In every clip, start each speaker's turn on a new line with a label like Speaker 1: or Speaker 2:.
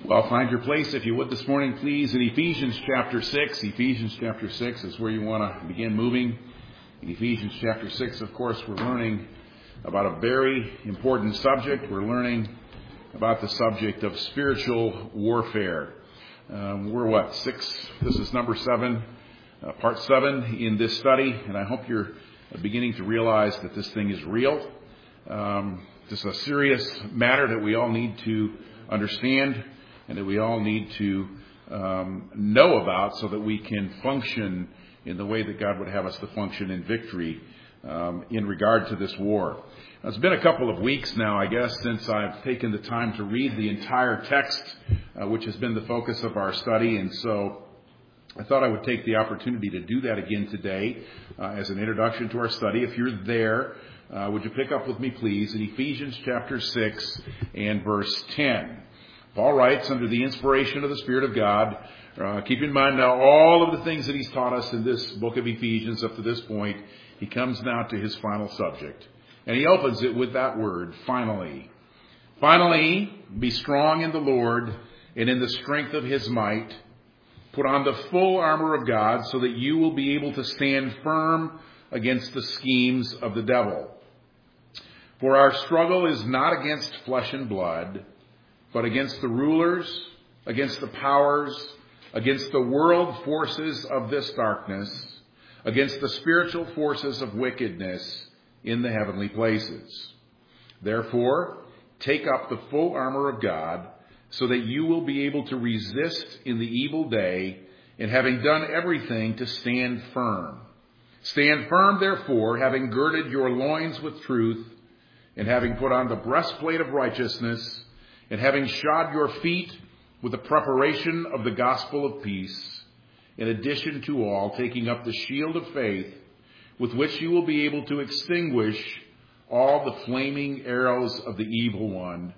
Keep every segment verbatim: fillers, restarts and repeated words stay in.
Speaker 1: Well, find your place, if you would, this morning, please, in Ephesians chapter six. Ephesians chapter six is where you want to begin moving. In Ephesians chapter six, of course, we're learning about a very important subject. We're learning about the subject of spiritual warfare. Um, we're what, six? This is number seven, uh, part seven in this study, and I hope you're beginning to realize that this thing is real. Um, this is a serious matter that we all need to understand and that we all need to um, know about so that we can function in the way that God would have us to function in victory um, in regard to this war. Now, it's been a couple of weeks now, I guess, since I've taken the time to read the entire text, uh, which has been the focus of our study, and so I thought I would take the opportunity to do that again today uh, as an introduction to our study. If you're there, uh, would you pick up with me, please, in Ephesians chapter six and verse ten. Paul writes under the inspiration of the Spirit of God, uh, keep in mind now all of the things that he's taught us in this book of Ephesians up to this point. He comes now to his final subject. And he opens it with that word, finally. Finally, be strong in the Lord and in the strength of his might. Put on the full armor of God so that you will be able to stand firm against the schemes of the devil. For our struggle is not against flesh and blood, but against the rulers, against the powers, against the world forces of this darkness, against the spiritual forces of wickedness in the heavenly places. Therefore, take up the full armor of God, so that you will be able to resist in the evil day, and having done everything, to stand firm. Stand firm, therefore, having girded your loins with truth, and having put on the breastplate of righteousness, and having shod your feet with the preparation of the gospel of peace, in addition to all, taking up the shield of faith, with which you will be able to extinguish all the flaming arrows of the evil one,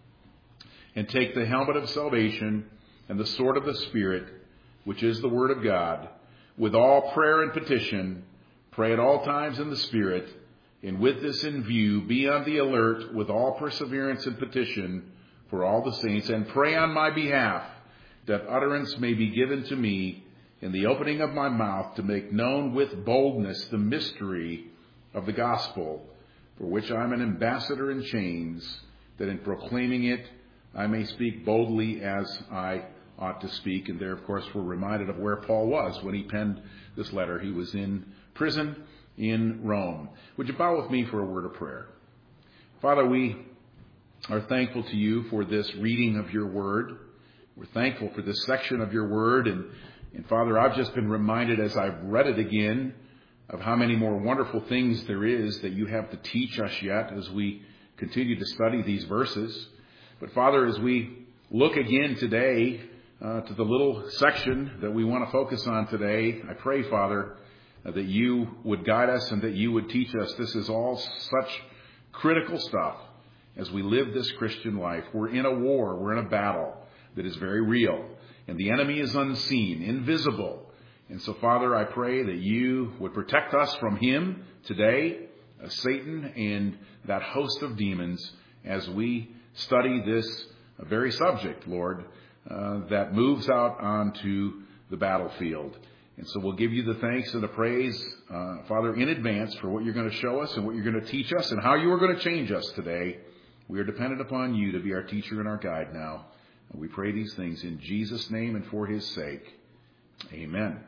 Speaker 1: and take the helmet of salvation and the sword of the Spirit, which is the word of God, with all prayer and petition. Pray at all times in the Spirit, and with this in view, be on the alert with all perseverance and petition for all the saints, and pray on my behalf, that utterance may be given to me in the opening of my mouth, to make known with boldness the mystery of the gospel, for which I am an ambassador in chains, that in proclaiming it I may speak boldly as I ought to speak. And there, of course, we're reminded of where Paul was when he penned this letter. He was in prison in Rome. Would you bow with me for a word of prayer? Father, we are thankful to you for this reading of your word. We're thankful for this section of your word. And, and Father, I've just been reminded as I've read it again of how many more wonderful things there is that you have to teach us yet as we continue to study these verses. But Father, as we look again today uh, to the little section that we want to focus on today, I pray, Father, uh, that you would guide us and that you would teach us. This is all such critical stuff as we live this Christian life. We're in a war, we're in a battle that is very real, and the enemy is unseen, invisible. And so, Father, I pray that you would protect us from him today, uh, Satan and that host of demons, as we study this very subject, Lord, uh, that moves out onto the battlefield. And so we'll give you the thanks and the praise, uh, Father, in advance for what you're going to show us and what you're going to teach us and how you are going to change us today. We are dependent upon you to be our teacher and our guide now. And we pray these things in Jesus' name and for his sake. Amen.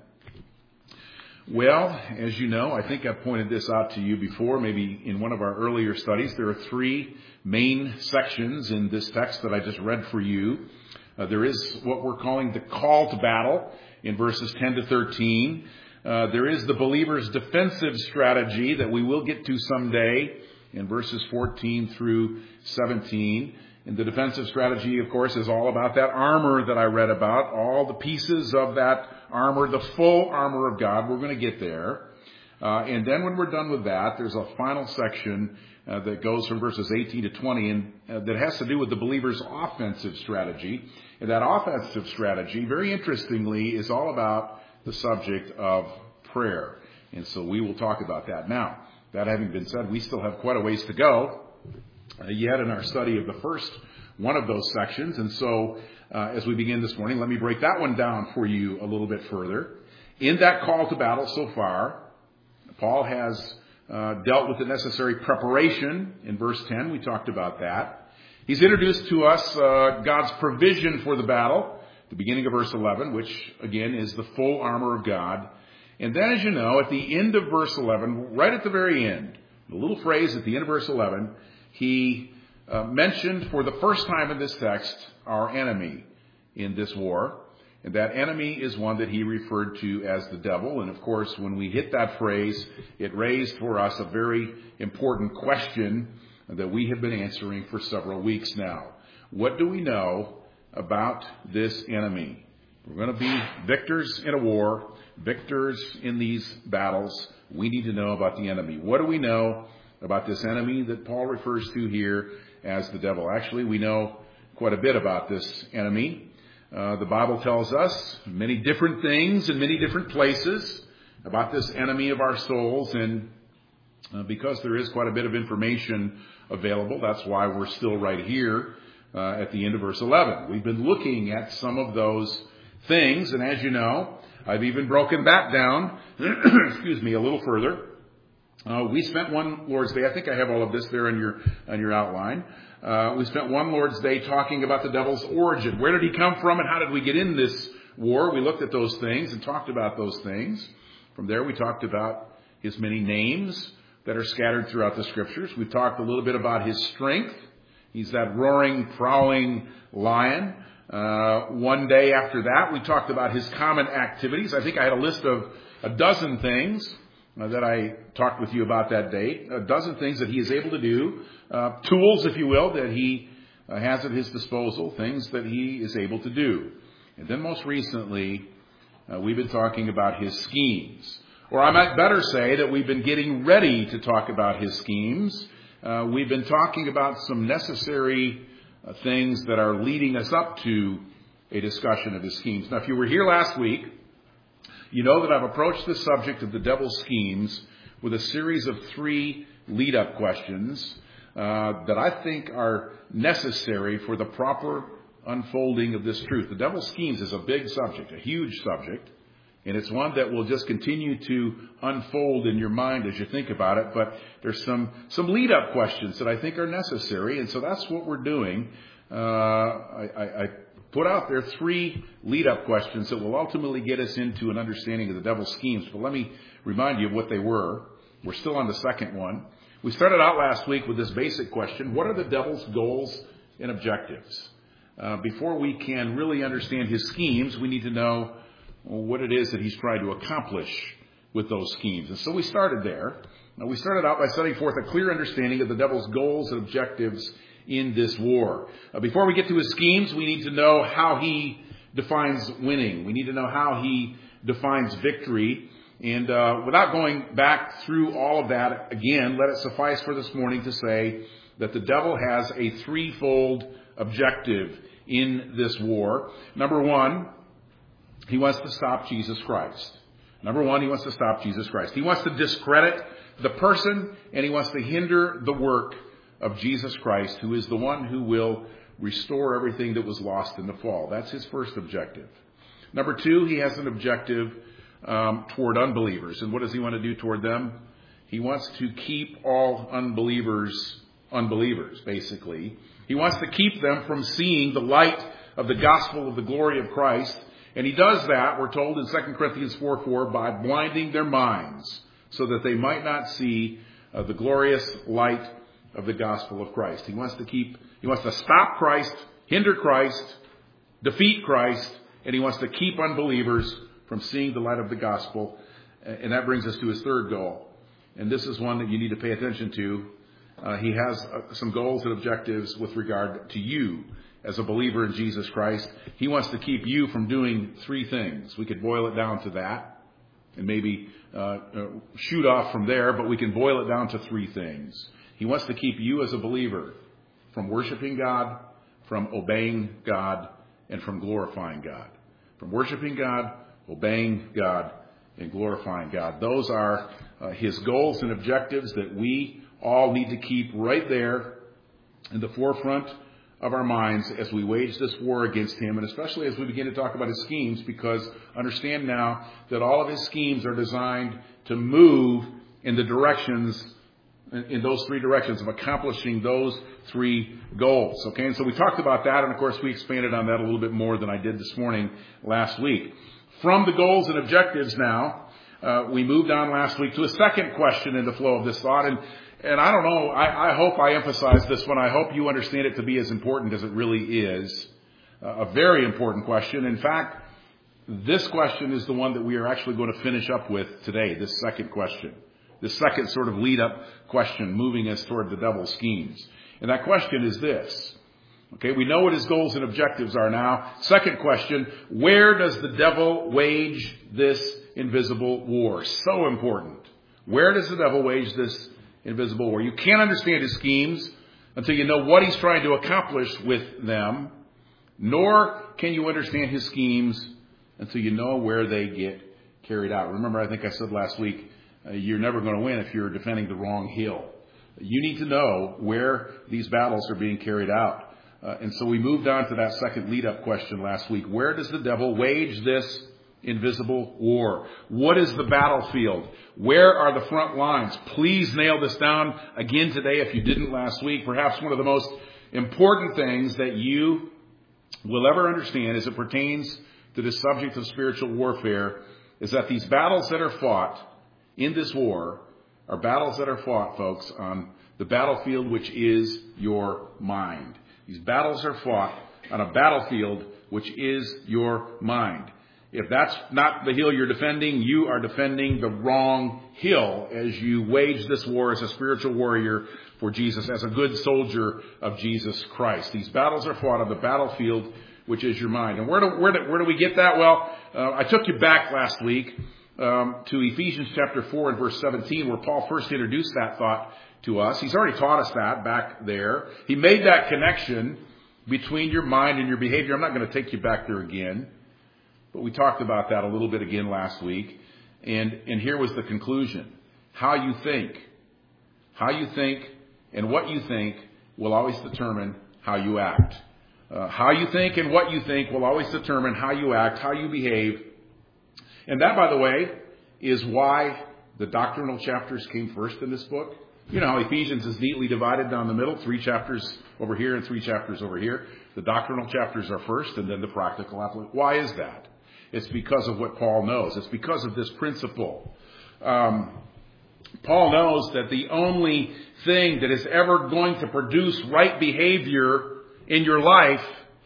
Speaker 1: Well, as you know, I think I've pointed this out to you before, maybe in one of our earlier studies. There are three main sections in this text that I just read for you. Uh, there is what we're calling the call to battle in verses ten to thirteen. Uh, there is the believer's defensive strategy that we will get to someday in verses fourteen through seventeen. And the defensive strategy, of course, is all about that armor that I read about, all the pieces of that armor, the full armor of God. We're going to get there. Uh, and then when we're done with that, there's a final section uh, that goes from verses eighteen to twenty, and uh, that has to do with the believer's offensive strategy. And that offensive strategy, very interestingly, is all about the subject of prayer. And so we will talk about that. Now, that having been said, we still have quite a ways to go uh, yet in our study of the first one of those sections. And so uh, as we begin this morning, let me break that one down for you a little bit further. In that call to battle so far, Paul has uh, dealt with the necessary preparation. In verse ten, we talked about that. He's introduced to us uh, God's provision for the battle, the beginning of verse eleven, which again is the full armor of God. And then, as you know, at the end of verse eleven, right at the very end, the little phrase at the end of verse eleven, he uh, mentioned for the first time in this text our enemy in this war. And that enemy is one that he referred to as the devil. And of course, when we hit that phrase, it raised for us a very important question that we have been answering for several weeks now. What do we know about this enemy? We're going to be victors in a war, victors in these battles. We need to know about the enemy. What do we know about this enemy that Paul refers to here as the devil? Actually, we know quite a bit about this enemy. Uh, the Bible tells us many different things in many different places about this enemy of our souls. And uh, because there is quite a bit of information available, that's why we're still right here uh, at the end of verse eleven. We've been looking at some of those things. And as you know, I've even broken that down, excuse me, a little further. Uh, we spent one Lord's Day. I think I have all of this there on your, on your outline. Uh, we spent one Lord's Day talking about the devil's origin. Where did he come from and how did we get in this war? We looked at those things and talked about those things. From there, we talked about his many names that are scattered throughout the Scriptures. We talked a little bit about his strength. He's that roaring, prowling lion. Uh, one day after that, we talked about his common activities. I think I had a list of a dozen things uh, that I talked with you about that day. A dozen things that he is able to do. Uh, tools, if you will, that he uh, has at his disposal. Things that he is able to do. And then most recently, uh, we've been talking about his schemes. Or I might better say that we've been getting ready to talk about his schemes. Uh, we've been talking about some necessary uh, things that are leading us up to a discussion of his schemes. Now, if you were here last week, you know that I've approached the subject of the devil's schemes with a series of three lead-up questions uh, that I think are necessary for the proper unfolding of this truth. The devil's schemes is a big subject, a huge subject. And it's one that will just continue to unfold in your mind as you think about it. But there's some, some lead-up questions that I think are necessary. And so that's what we're doing. Uh, I, I, I put out there three lead-up questions that will ultimately get us into an understanding of the devil's schemes. But let me remind you of what they were. We're still on the second one. We started out last week with this basic question. What are the devil's goals and objectives? Uh, before we can really understand his schemes, we need to know what it is that he's trying to accomplish with those schemes. And so we started there. Now, we started out by setting forth a clear understanding of the devil's goals and objectives in this war. Uh, before we get to his schemes, we need to know how he defines winning. We need to know how he defines victory. And uh, without going back through all of that again, let it suffice for this morning to say that the devil has a threefold objective in this war. Number one, he wants to stop Jesus Christ. Number one, he wants to stop Jesus Christ. He wants to discredit the person, and he wants to hinder the work of Jesus Christ, who is the one who will restore everything that was lost in the fall. That's his first objective. Number two, he has an objective um, toward unbelievers. And what does he want to do toward them? He wants to keep all unbelievers unbelievers, basically. He wants to keep them from seeing the light of the gospel of the glory of Christ. And he does that, we're told in Second Corinthians four four, by blinding their minds so that they might not see uh, the glorious light of the gospel of Christ. He wants to keep, he wants to stop Christ, hinder Christ, defeat Christ, and he wants to keep unbelievers from seeing the light of the gospel. And that brings us to his third goal. And this is one that you need to pay attention to. Uh, he has uh, some goals and objectives with regard to you as a believer in Jesus Christ. He wants to keep you from doing three things. We could boil it down to that and maybe uh, uh, shoot off from there, but we can boil it down to three things. He wants to keep you as a believer from worshiping God, from obeying God, and from glorifying God. From worshiping God, obeying God, and glorifying God. Those are uh, his goals and objectives that we all need to keep right there in the forefront of our minds as we wage this war against him, and especially as we begin to talk about his schemes, because understand now that all of his schemes are designed to move in the directions, in those three directions of accomplishing those three goals. Okay, and so we talked about that, and of course we expanded on that a little bit more than I did this morning last week. From the goals and objectives now, uh, we moved on last week to a second question in the flow of this thought, and And I don't know, I, I hope I emphasize this one. I hope you understand it to be as important as it really is. Uh, a very important question. In fact, this question is the one that we are actually going to finish up with today, this second question. This second sort of lead-up question, moving us toward the devil's schemes. And that question is this. Okay, we know what his goals and objectives are now. Second question, where does the devil wage this invisible war? So important. Where does the devil wage this invisible war? You can't understand his schemes until you know what he's trying to accomplish with them, nor can you understand his schemes until you know where they get carried out. Remember, I think I said last week, uh, you're never going to win if you're defending the wrong hill. You need to know where these battles are being carried out. Uh, and so we moved on to that second lead-up question last week. Where does the devil wage this invisible war? What is the battlefield? Where are the front lines? Please nail this down again today if you didn't last week. Perhaps one of the most important things that you will ever understand as it pertains to the subject of spiritual warfare is that these battles that are fought in this war are battles that are fought, folks, on the battlefield which is your mind. These battles are fought on a battlefield which is your mind. If that's not the hill you're defending, you are defending the wrong hill as you wage this war as a spiritual warrior for Jesus, as a good soldier of Jesus Christ. These battles are fought on the battlefield, which is your mind. And where do, where do, where do we get that? Well, uh, I took you back last week um, to Ephesians chapter four and verse seventeen, where Paul first introduced that thought to us. He's already taught us that back there. He made that connection between your mind and your behavior. I'm not going to take you back there again. But we talked about that a little bit again last week. And, and here was the conclusion. How you think. How you think and what you think will always determine how you act. Uh, how you think and what you think will always determine how you act, how you behave. And that, by the way, is why the doctrinal chapters came first in this book. You know how Ephesians is neatly divided down the middle, three chapters over here and three chapters over here. The doctrinal chapters are first and then the practical application. Why is that? It's because of what Paul knows. It's because of this principle. Um, Paul knows that the only thing that is ever going to produce right behavior in your life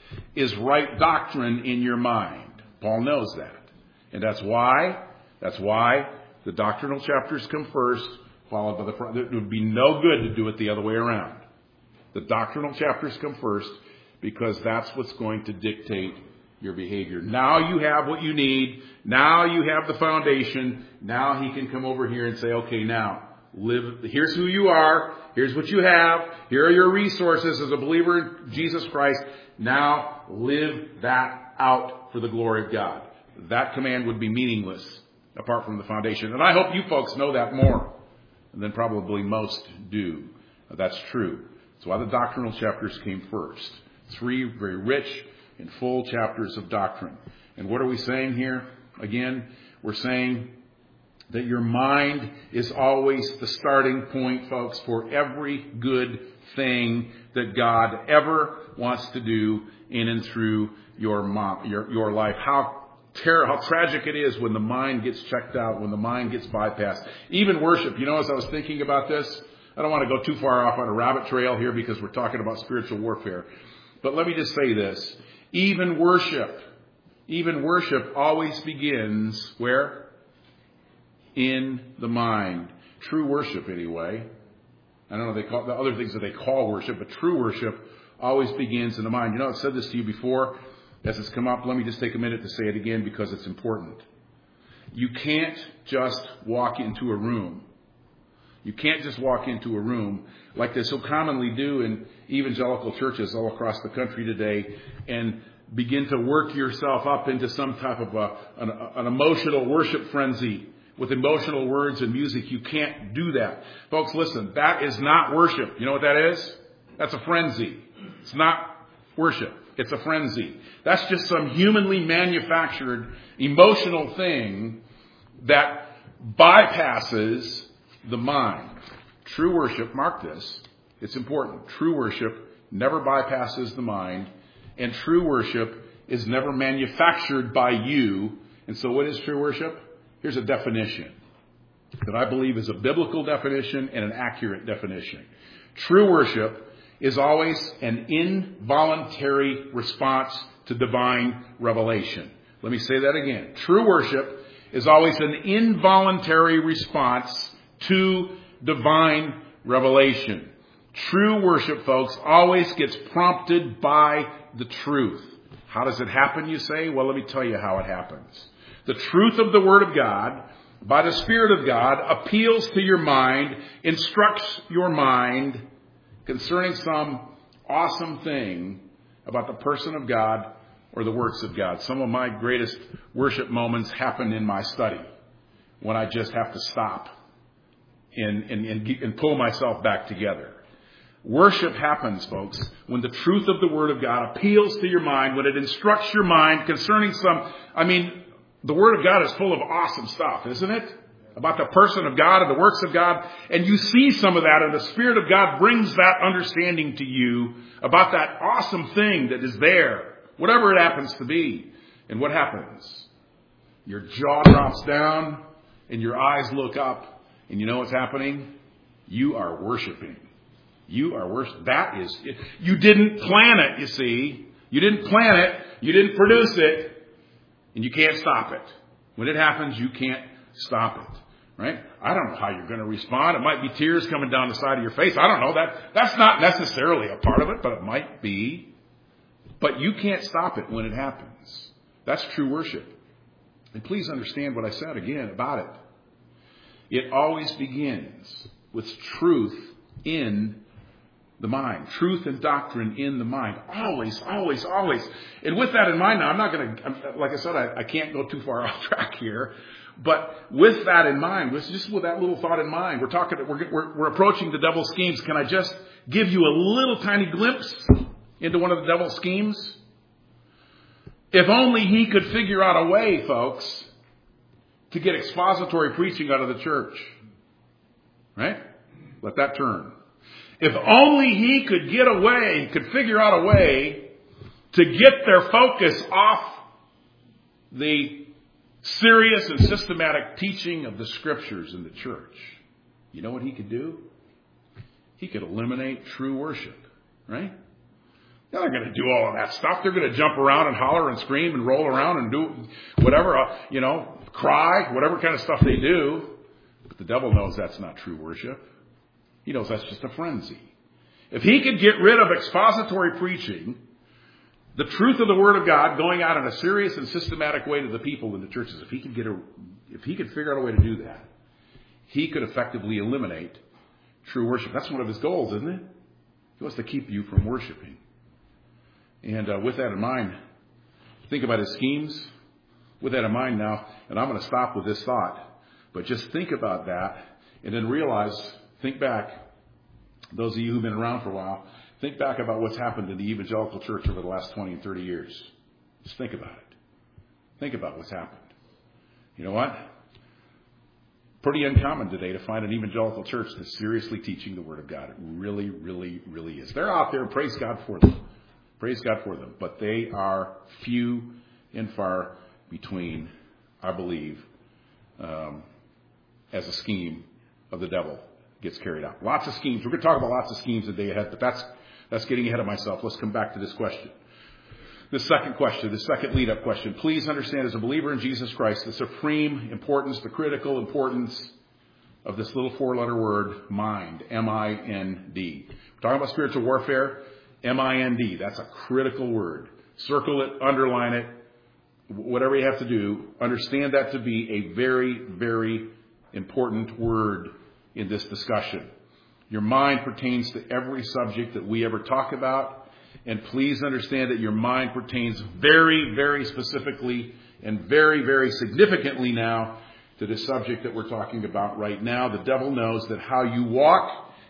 Speaker 1: is right doctrine in your mind. Paul knows that. And that's why, that's why the doctrinal chapters come first, followed by the front. It would be no good to do it the other way around. The doctrinal chapters come first because that's what's going to dictate your behavior. Now you have what you need. Now you have the foundation. Now he can come over here and say, okay, now live. Here's who you are. Here's what you have. Here are your resources as a believer in Jesus Christ. Now live that out for the glory of God. That command would be meaningless apart from the foundation. And I hope you folks know that more than probably most do. That's true. That's why the doctrinal chapters came first. Three very rich and full chapters of doctrine. And what are we saying here? Again, we're saying that your mind is always the starting point, folks, for every good thing that God ever wants to do in and through your mom, your, your life. How ter- how tragic it is when the mind gets checked out, when the mind gets bypassed. Even worship. You know, as I was thinking about this, I don't want to go too far off on a rabbit trail here because we're talking about spiritual warfare. But let me just say this. Even worship, even worship always begins where? In the mind. True worship, anyway. I don't know they call the other things that they call worship, but true worship always begins in the mind. You know, I've said this to you before as it's come up. Let me just take a minute to say it again because it's important. You can't just walk into a room. You can't just walk into a room like they so commonly do in evangelical churches all across the country today and begin to work yourself up into some type of a, an, an emotional worship frenzy with emotional words and music. You can't do that. Folks, listen, that is not worship. You know what that is? That's a frenzy. It's not, worship. It's a frenzy. That's just some humanly manufactured emotional thing that bypasses the mind. True worship, mark this, it's important. True worship never bypasses the mind, and true worship is never manufactured by you. And so what is true worship? Here's a definition that I believe is a biblical definition and an accurate definition. True worship is always an involuntary response to divine revelation. Let me say that again. True worship is always an involuntary response to divine revelation. True worship, folks, always gets prompted by the truth. How does it happen, you say? Well, let me tell you how it happens. The truth of the Word of God, by the Spirit of God, appeals to your mind, instructs your mind concerning some awesome thing about the person of God or the works of God. Some of my greatest worship moments happen in my study when I just have to stop and, and, and, and pull myself back together. Worship happens, folks, when the truth of the Word of God appeals to your mind, when it instructs your mind concerning some, I mean, the Word of God is full of awesome stuff, isn't it? About the person of God and the works of God. And you see some of that, and the Spirit of God brings that understanding to you about that awesome thing that is there, whatever it happens to be. And what happens? Your jaw drops down and your eyes look up. And you know what's happening? You are worshiping. You are worshiping. That is, you didn't plan it, you see. You didn't plan it. You didn't produce it. And you can't stop it. When it happens, you can't stop it. Right? I don't know how you're going to respond. It might be tears coming down the side of your face. I don't know. That that's not necessarily a part of it, but it might be. But you can't stop it when it happens. That's true worship. And please understand what I said again about it. It always begins with truth in the mind. Truth and doctrine in the mind. Always, always, always. And with that in mind now, I'm not going to, like I said, I, I can't go too far off track here. But with that in mind, with just with that little thought in mind, we're talking, we're, we're, we're approaching the devil's schemes. Can I just give you a little tiny glimpse into one of the devil's schemes? If only he could figure out a way, folks, to get expository preaching out of the church. Right? Let that turn. If only he could get away, could figure out a way to get their focus off the serious and systematic teaching of the Scriptures in the church. You know what he could do? He could eliminate true worship, right? They're not going to do all of that stuff. They're going to jump around and holler and scream and roll around and do whatever, uh, you know, cry, whatever kind of stuff they do. But the devil knows that's not true worship. He knows that's just a frenzy. If he could get rid of expository preaching, the truth of the Word of God going out in a serious and systematic way to the people in the churches, if he could get a, if he could figure out a way to do that, he could effectively eliminate true worship. That's one of his goals, isn't it? He wants to keep you from worshiping. And uh, with that in mind, think about his schemes. With that in mind now, and I'm going to stop with this thought, but just think about that and then realize, think back, those of you who've been around for a while, think back about what's happened in the evangelical church over the last twenty and thirty years. Just think about it. Think about what's happened. You know what? Pretty uncommon today to find an evangelical church that's seriously teaching the Word of God. It really, really, really is. They're out there, praise God for them. Praise God for them. But they are few and far between, I believe, um, as a scheme of the devil gets carried out. Lots of schemes. We're going to talk about lots of schemes the day ahead, but that's that's getting ahead of myself. Let's come back to this question. The second question, the second lead-up question. Please understand, as a believer in Jesus Christ, the supreme importance, the critical importance of this little four-letter word, mind, M I N D. We're talking about spiritual warfare, M I N D. That's a critical word. Circle it, underline it, whatever you have to do. Understand that to be a very, very important word in this discussion. Your mind pertains to every subject that we ever talk about. And please understand that your mind pertains very, very specifically and very, very significantly now to the subject that we're talking about right now. The devil knows that how you walk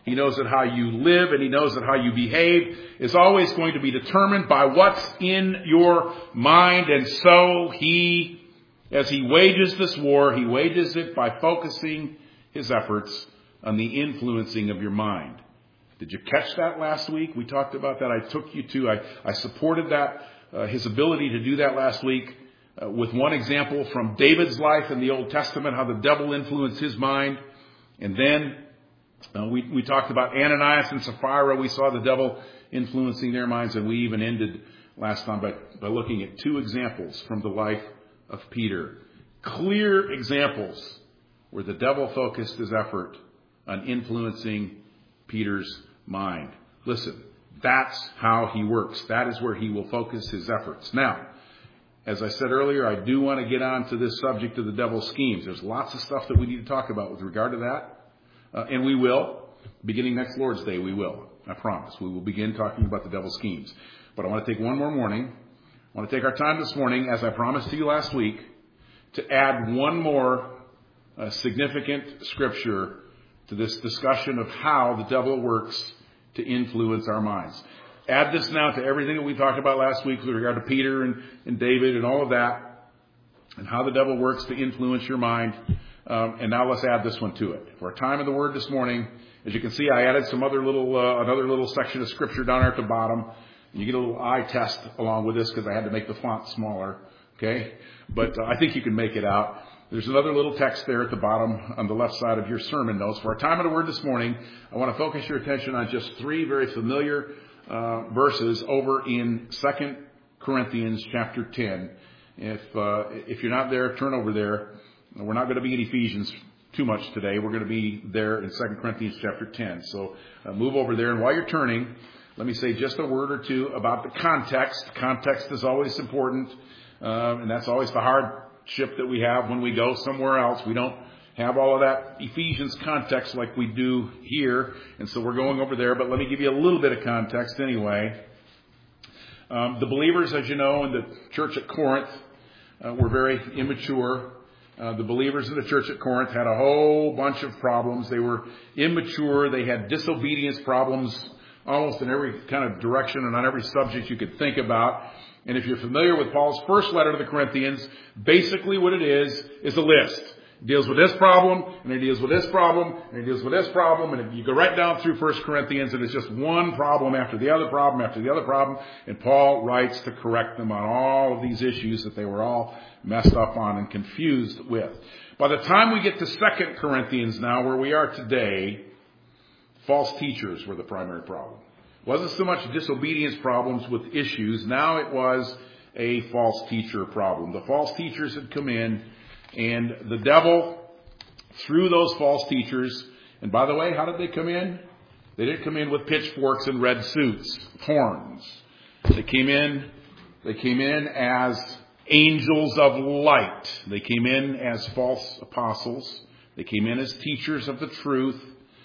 Speaker 1: He knows that how you live, and he knows that how you behave is always going to be determined by what's in your mind. And so he, as he wages this war, he wages it by focusing his efforts on the influencing of your mind. Did you catch that last week? We talked about that. I took you to, I, I supported that, uh, his ability to do that last week uh, with one example from David's life in the Old Testament, how the devil influenced his mind. And then uh, we, we talked about Ananias and Sapphira. We saw the devil influencing their minds, and we even ended last time by, by looking at two examples from the life of Peter. Clear examples where the devil focused his effort on influencing Peter's mind. Listen, that's how he works. That is where he will focus his efforts. Now, as I said earlier, I do want to get on to this subject of the devil's schemes. There's lots of stuff that we need to talk about with regard to that. Uh, and we will. Beginning next Lord's Day, we will. I promise. We will begin talking about the devil's schemes. But I want to take one more morning. I want to take our time this morning, as I promised to you last week, to add one more uh, significant scripture to this discussion of how the devil works to influence our minds. Add this now to everything that we talked about last week with regard to Peter and, and David and all of that, and how the devil works to influence your mind. Um, and now let's add this one to it. For our time of the Word this morning, as you can see, I added some other little, uh, another little section of scripture down there at the bottom. And you get a little eye test along with this because I had to make the font smaller. Okay, but uh, I think you can make it out. There's another little text there at the bottom on the left side of your sermon notes. For our time of the Word this morning, I want to focus your attention on just three very familiar uh, verses over in Second Corinthians chapter ten. If uh, if you're not there, turn over there. We're not going to be in Ephesians too much today. We're going to be there in Second Corinthians chapter ten. So uh, move over there. And while you're turning, let me say just a word or two about the context. Context is always important, um, and that's always the hardship that we have when we go somewhere else. We don't have all of that Ephesians context like we do here, and so we're going over there. But let me give you a little bit of context anyway. Um, the believers, as you know, in the church at Corinth uh, were very immature. Uh, the believers in the church at Corinth had a whole bunch of problems. They were immature. They had disobedience problems almost in every kind of direction and on every subject you could think about. And if you're familiar with Paul's first letter to the Corinthians, basically what it is is a list. It deals with this problem, and it deals with this problem, and it deals with this problem. And you go right down through First Corinthians, and it's just one problem after the other problem after the other problem. And Paul writes to correct them on all of these issues that they were all messed up on and confused with. By the time we get to Second Corinthians now, where we are today, false teachers were the primary problem. It wasn't so much disobedience problems with issues. Now it was a false teacher problem. The false teachers had come in, and the devil, through those false teachers, and by the way, how did they come in? They didn't come in with pitchforks and red suits, horns. They came in, they came in as angels of light. They came in as false apostles. They came in as teachers of the truth.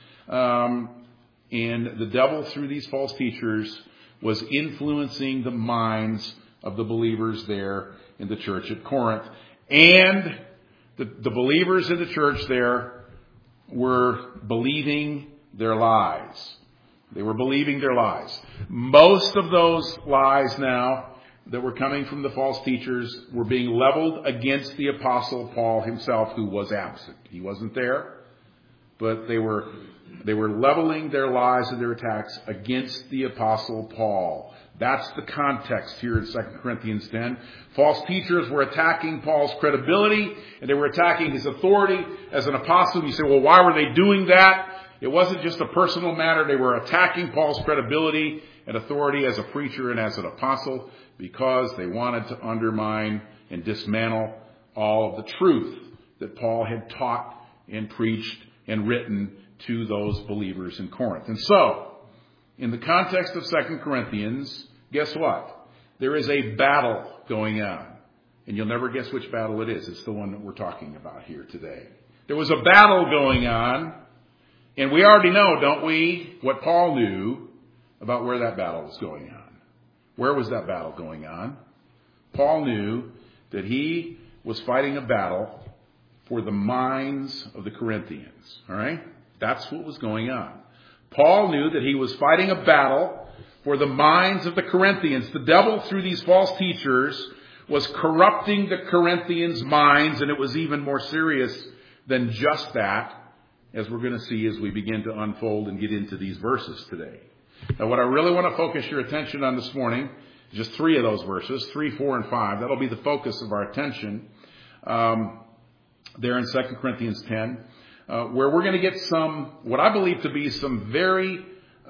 Speaker 1: Um, and the devil, through these false teachers, was influencing the minds of the believers there in the church at Corinth. And the, the believers in the church there were believing their lies. They were believing their lies. Most of those lies now that were coming from the false teachers were being leveled against the Apostle Paul himself, who was absent. He wasn't there, but they were they were leveling their lies and their attacks against the Apostle Paul. That's the context here in Second Corinthians ten. False teachers were attacking Paul's credibility, and they were attacking his authority as an apostle. And you say, well, why were they doing that? It wasn't just a personal matter. They were attacking Paul's credibility and authority as a preacher and as an apostle because they wanted to undermine and dismantle all of the truth that Paul had taught and preached and written to those believers in Corinth. And so, in the context of Second Corinthians, guess what? There is a battle going on. And you'll never guess which battle it is. It's the one that we're talking about here today. There was a battle going on, and we already know, don't we, what Paul knew about where that battle was going on. Where was that battle going on? Paul knew that he was fighting a battle for the minds of the Corinthians. All right? That's what was going on. Paul knew that he was fighting a battle for the minds of the Corinthians. The devil, through these false teachers, was corrupting the Corinthians' minds, and it was even more serious than just that, as we're going to see as we begin to unfold and get into these verses today. Now, what I really want to focus your attention on this morning is just three of those verses, three, four, and five. That'll be the focus of our attention um, there in Second Corinthians ten, uh, where we're going to get some, what I believe to be some very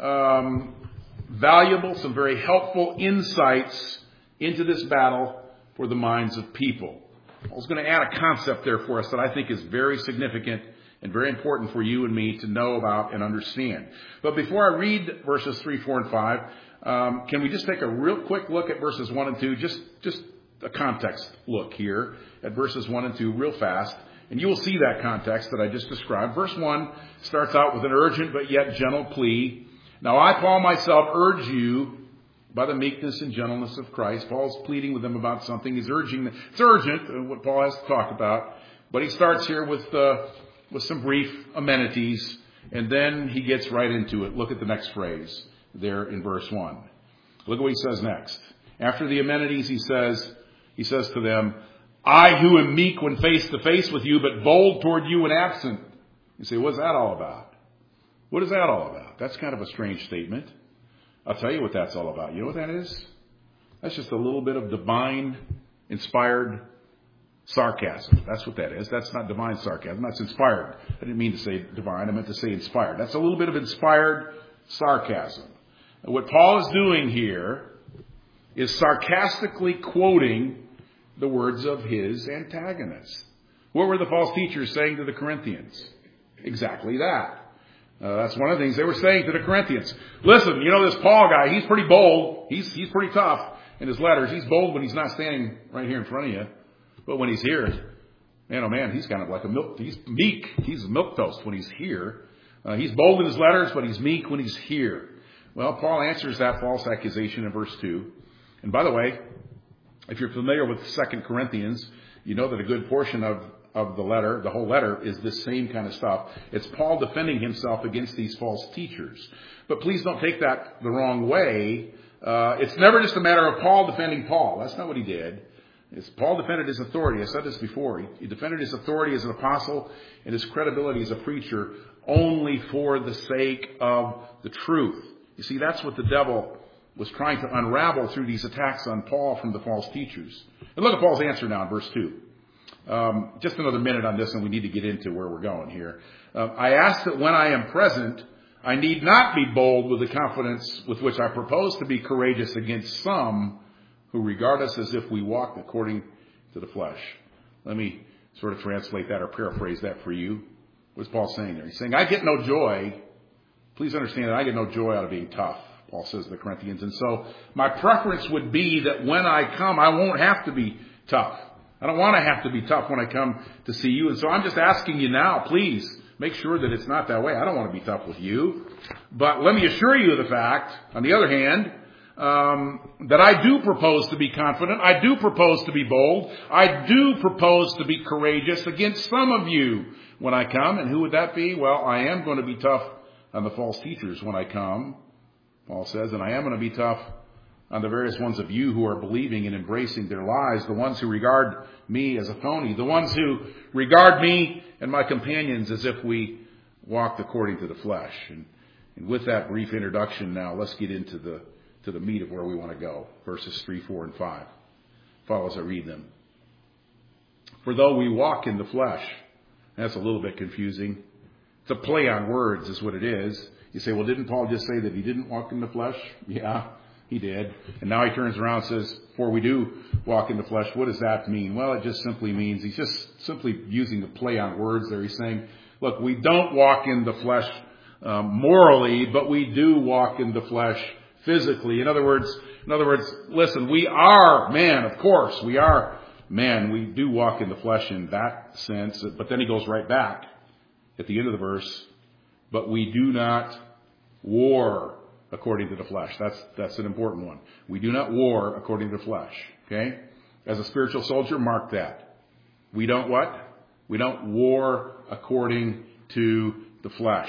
Speaker 1: um, valuable, some very helpful insights into this battle for the minds of people. I was going to add a concept there for us that I think is very significant and very important for you and me to know about and understand. But before I read verses three, four, and five, um, can we just take a real quick look at verses one and two, just, just a context look here at verses one and two real fast. And you will see that context that I just described. Verse one starts out with an urgent but yet gentle plea. Now I, Paul, myself, urge you by the meekness and gentleness of Christ. Paul's pleading with them about something. He's urging them. It's urgent, what Paul has to talk about. But he starts here with uh, with some brief amenities, and then he gets right into it. Look at the next phrase there in verse one. Look at what he says next. After the amenities, he says, he says to them, I who am meek when face to face with you, but bold toward you when absent. You say, what's that all about? What is that all about? That's kind of a strange statement. I'll tell you what that's all about. You know what that is? That's just a little bit of divine inspired sarcasm. That's what that is. That's not divine sarcasm. That's inspired. I didn't mean to say divine. I meant to say inspired. That's a little bit of inspired sarcasm. And what Paul is doing here is sarcastically quoting the words of his antagonists. What were the false teachers saying to the Corinthians? Exactly that. Uh, that's one of the things they were saying to the Corinthians. Listen, you know this Paul guy, he's pretty bold. He's, he's pretty tough in his letters. He's bold when he's not standing right here in front of you. But when he's here, man, oh man, he's kind of like a milk, he's meek. He's milk toast when he's here. Uh, he's bold in his letters, but he's meek when he's here. Well, Paul answers that false accusation in verse two. And by the way, if you're familiar with Second Corinthians, you know that a good portion of, of the letter, the whole letter, is this same kind of stuff. It's Paul defending himself against these false teachers. But please don't take that the wrong way. Uh, it's never just a matter of Paul defending Paul. That's not what he did. It's Paul defended his authority. I said this before. He, he defended his authority as an apostle and his credibility as a preacher only for the sake of the truth. You see, that's what the devil was trying to unravel through these attacks on Paul from the false teachers. And look at Paul's answer now in verse two. Um, just another minute on this, and we need to get into where we're going here. Uh, I ask that when I am present, I need not be bold with the confidence with which I propose to be courageous against some who regard us as if we walked according to the flesh. Let me sort of translate that or paraphrase that for you. What's Paul saying there? He's saying, I get no joy. Please understand that I get no joy out of being tough, Paul says to the Corinthians. And so my preference would be that when I come, I won't have to be tough. I don't want to have to be tough when I come to see you. And so I'm just asking you now, please make sure that it's not that way. I don't want to be tough with you. But let me assure you of the fact, on the other hand, Um, that I do propose to be confident. I do propose to be bold. I do propose to be courageous against some of you when I come. And who would that be? Well, I am going to be tough on the false teachers when I come, Paul says, and I am going to be tough on the various ones of you who are believing and embracing their lies, the ones who regard me as a phony, the ones who regard me and my companions as if we walked according to the flesh. And, and with that brief introduction now, let's get into the to the meat of where we want to go. Verses three, four, and five. Follow as I read them. For though we walk in the flesh, that's a little bit confusing. It's a play on words is what it is. You say, well, didn't Paul just say that he didn't walk in the flesh? Yeah, he did. And now he turns around and says, for we do walk in the flesh. What does that mean? Well, it just simply means, he's just simply using a play on words there. He's saying, look, we don't walk in the flesh um, morally, but we do walk in the flesh physically. In other words, in other words, listen, we are man, of course, we are man. We do walk in the flesh in that sense. But then he goes right back at the end of the verse. But we do not war according to the flesh. That's, that's an important one. We do not war according to the flesh. Okay? As a spiritual soldier, mark that. We don't what? We don't war according to the flesh.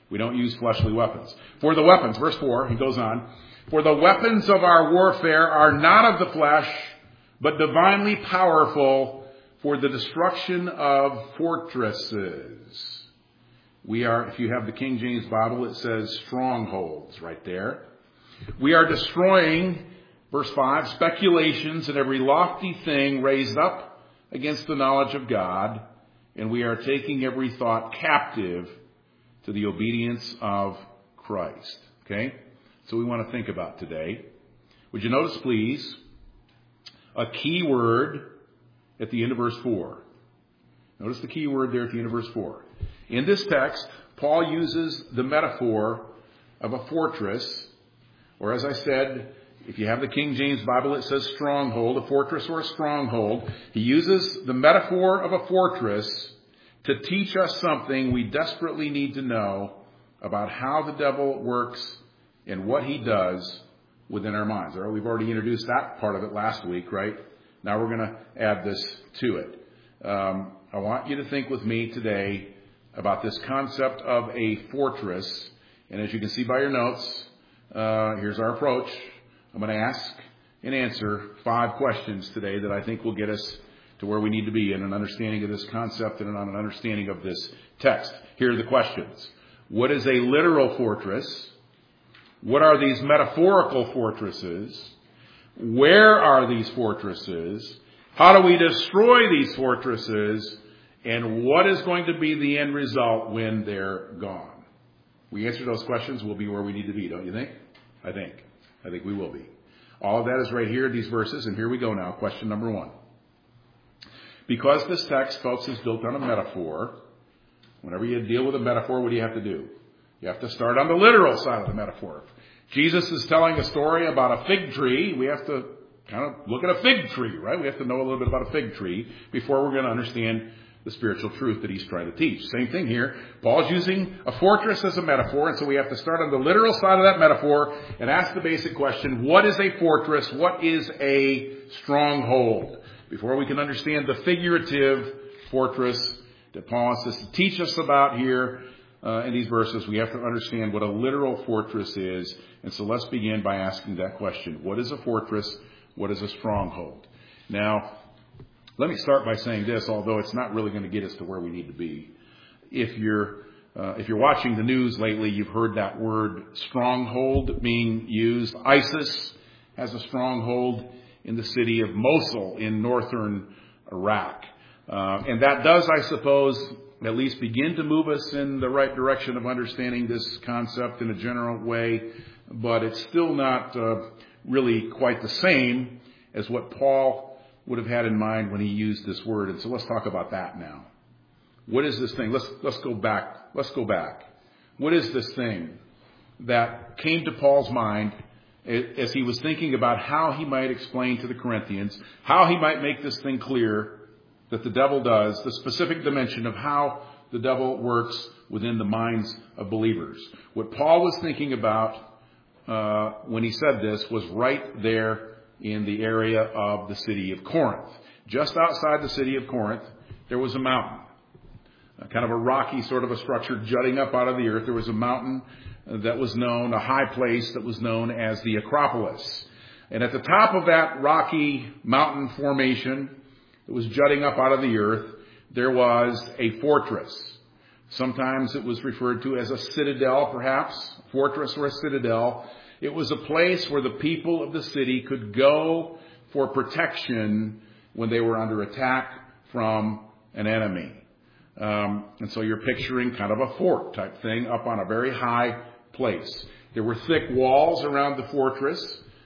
Speaker 1: We don't use fleshly weapons. For the weapons, verse four, he goes on, for the weapons of our warfare are not of the flesh, but divinely powerful for the destruction of fortresses. We are, if you have the King James Bible, it says strongholds right there. We are destroying, verse five, speculations and every lofty thing raised up against the knowledge of God, and we are taking every thought captive to the obedience of Christ. Okay? So we want to think about today. Would you notice, please, a key word at the end of verse four. Notice the key word there at the end of verse four. In this text, Paul uses the metaphor of a fortress, or as I said, if you have the King James Bible, it says stronghold, a fortress or a stronghold. He uses the metaphor of a fortress to teach us something we desperately need to know about how the devil works and what he does within our minds. All right, we've already introduced that part of it last week, right? Now we're going to add this to it. Um, I want you to think with me today about this concept of a fortress. And as you can see by your notes, uh, here's our approach. I'm going to ask and answer five questions today that I think will get us to where we need to be in an understanding of this concept and an understanding of this text. Here are the questions. What is a literal fortress? What are these metaphorical fortresses? Where are these fortresses? How do we destroy these fortresses? And what is going to be the end result when they're gone? We answer those questions, we'll be where we need to be, don't you think? I think. I think we will be. All of that is right here in these verses, and here we go now. Question number one. Because this text, folks, is built on a metaphor, whenever you deal with a metaphor, what do you have to do? You have to start on the literal side of the metaphor. Jesus is telling a story about a fig tree. We have to kind of look at a fig tree, right? We have to know a little bit about a fig tree before we're going to understand the spiritual truth that he's trying to teach. Same thing here. Paul's using a fortress as a metaphor, and so we have to start on the literal side of that metaphor and ask the basic question, what is a fortress? What is a stronghold? Before we can understand the figurative fortress that Paul wants us to teach us about here uh, in these verses, we have to understand what a literal fortress is. And so let's begin by asking that question. What is a fortress? What is a stronghold? Now, let me start by saying this, although it's not really going to get us to where we need to be. If you're uh, if you're watching the news lately, you've heard that word stronghold being used. ISIS has a stronghold in the city of Mosul in northern Iraq. Uh, and that does, I suppose, at least begin to move us in the right direction of understanding this concept in a general way. But it's still not uh, really quite the same as what Paul would have had in mind when he used this word. And so let's talk about that now. What is this thing? Let's let's go back. Let's go back. What is this thing that came to Paul's mind as he was thinking about how he might explain to the Corinthians, how he might make this thing clear that the devil does, the specific dimension of how the devil works within the minds of believers? What Paul was thinking about uh, when he said this was right there in the area of the city of Corinth. Just outside the city of Corinth, there was a mountain, a kind of a rocky sort of a structure jutting up out of the earth. There was a mountain that was known, a high place that was known as the Acropolis. And at the top of that rocky mountain formation that was jutting up out of the earth, there was a fortress. Sometimes it was referred to as a citadel, perhaps, fortress or a citadel. It was a place where the people of the city could go for protection when they were under attack from an enemy. Um, and so you're picturing kind of a fort type thing up on a very high place. There were thick walls around the fortress.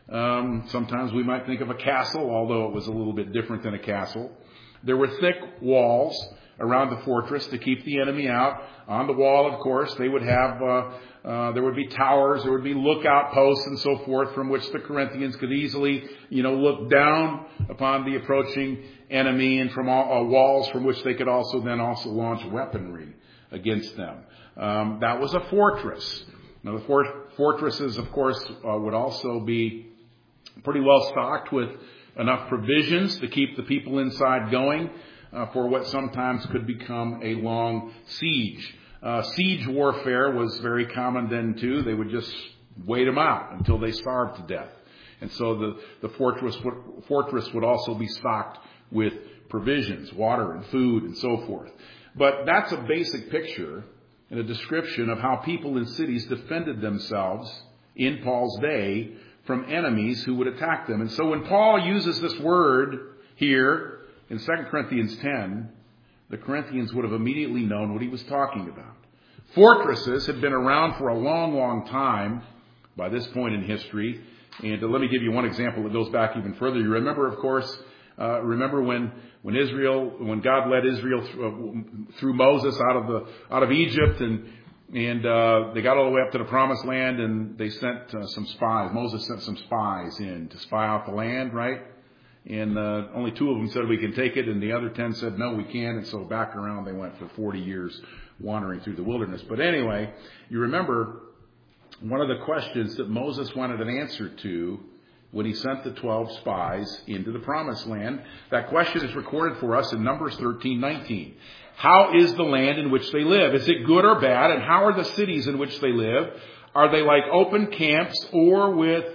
Speaker 1: Um, sometimes we might think of a castle, although it was a little bit different than a castle. There were thick walls around the fortress to keep the enemy out. On the wall, of course, they would have, uh, uh, there would be towers, there would be lookout posts and so forth from which the Corinthians could easily, you know, look down upon the approaching enemy, and from all, uh, walls from which they could also then also launch weaponry against them. Um, that was a fortress. Now, the for- fortresses, of course, uh, would also be pretty well stocked with enough provisions to keep the people inside going uh, for what sometimes could become a long siege. Uh, siege warfare was very common then too. They would just wait them out until they starved to death. And so the, the fortress would, fortress would also be stocked with provisions, water and food and so forth. But that's a basic picture and a description of how people in cities defended themselves in Paul's day from enemies who would attack them. And so when Paul uses this word here in Second Corinthians ten, the Corinthians would have immediately known what he was talking about. Fortresses had been around for a long, long time by this point in history. And uh, let me give you one example that goes back even further. You remember, of course, uh, remember when, when Israel, when God led Israel through, uh, through Moses out of the, out of Egypt, and, and, uh, they got all the way up to the promised land, and they sent uh, some spies. Moses sent some spies in to spy out the land, right? And, uh, only two of them said we can take it, and the other ten said no, we can't. And so back around they went for forty years wandering through the wilderness. But anyway, you remember one of the questions that Moses wanted an answer to when he sent the twelve spies into the promised land. That question is recorded for us in Numbers thirteen nineteen. How is the land in which they live? Is it good or bad? And how are the cities in which they live? Are they like open camps or with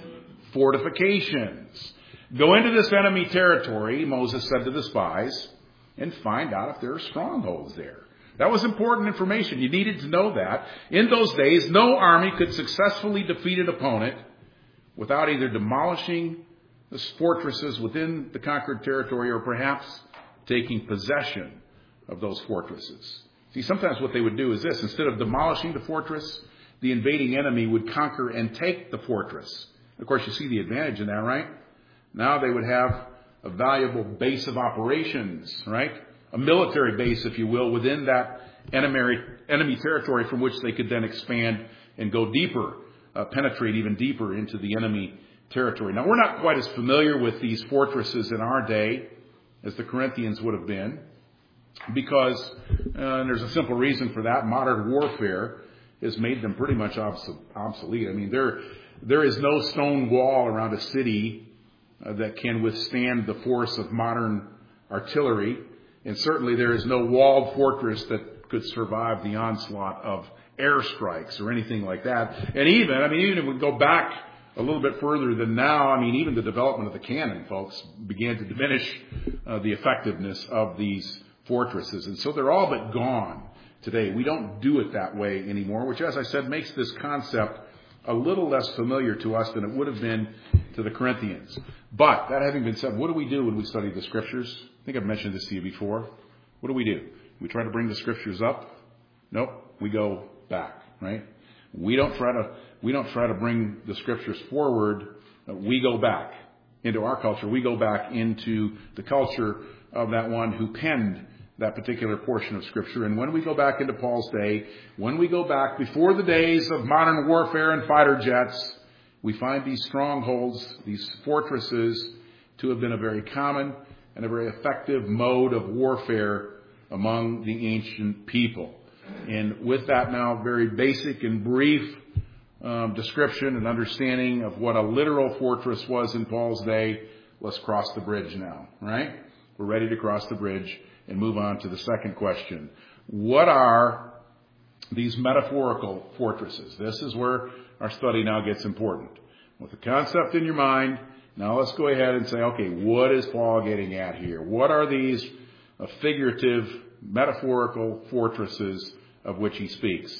Speaker 1: fortifications? Go into this enemy territory, Moses said to the spies, and find out if there are strongholds there. That was important information. You needed to know that. In those days, no army could successfully defeat an opponent without either demolishing the fortresses within the conquered territory or perhaps taking possession of those fortresses. See, sometimes what they would do is this. Instead of demolishing the fortress, the invading enemy would conquer and take the fortress. Of course, you see the advantage in that, right? Now they would have a valuable base of operations, right? A military base, if you will, within that enemy, enemy territory from which they could then expand and go deeper, uh, penetrate even deeper into the enemy territory. Now, we're not quite as familiar with these fortresses in our day as the Corinthians would have been, because, uh, and there's a simple reason for that, modern warfare has made them pretty much obs- obsolete. I mean, there there is no stone wall around a city uh, that can withstand the force of modern artillery. And certainly there is no walled fortress that could survive the onslaught of airstrikes or anything like that. And even, I mean, even if we go back a little bit further than now, I mean, even the development of the cannon, folks, began to diminish uh, the effectiveness of these fortresses. And so they're all but gone today. We don't do it that way anymore, which, as I said, makes this concept a little less familiar to us than it would have been to the Corinthians. But that having been said, what do we do when we study the Scriptures? I think I've mentioned this to you before. What do we do? We try to bring the Scriptures up? Nope. We go back, right? We don't try to, we don't try to bring the Scriptures forward. We go back into our culture. We go back into the culture of that one who penned that particular portion of Scripture. And when we go back into Paul's day, when we go back before the days of modern warfare and fighter jets, we find these strongholds, these fortresses, to have been a very common and a very effective mode of warfare among the ancient people. And with that now very basic and brief um, description and understanding of what a literal fortress was in Paul's day, let's cross the bridge now, right? We're ready to cross the bridge and move on to the second question. What are these metaphorical fortresses? This is where our study now gets important. With the concept in your mind, now let's go ahead and say, okay, what is Paul getting at here? What are these uh, figurative, metaphorical fortresses of which he speaks?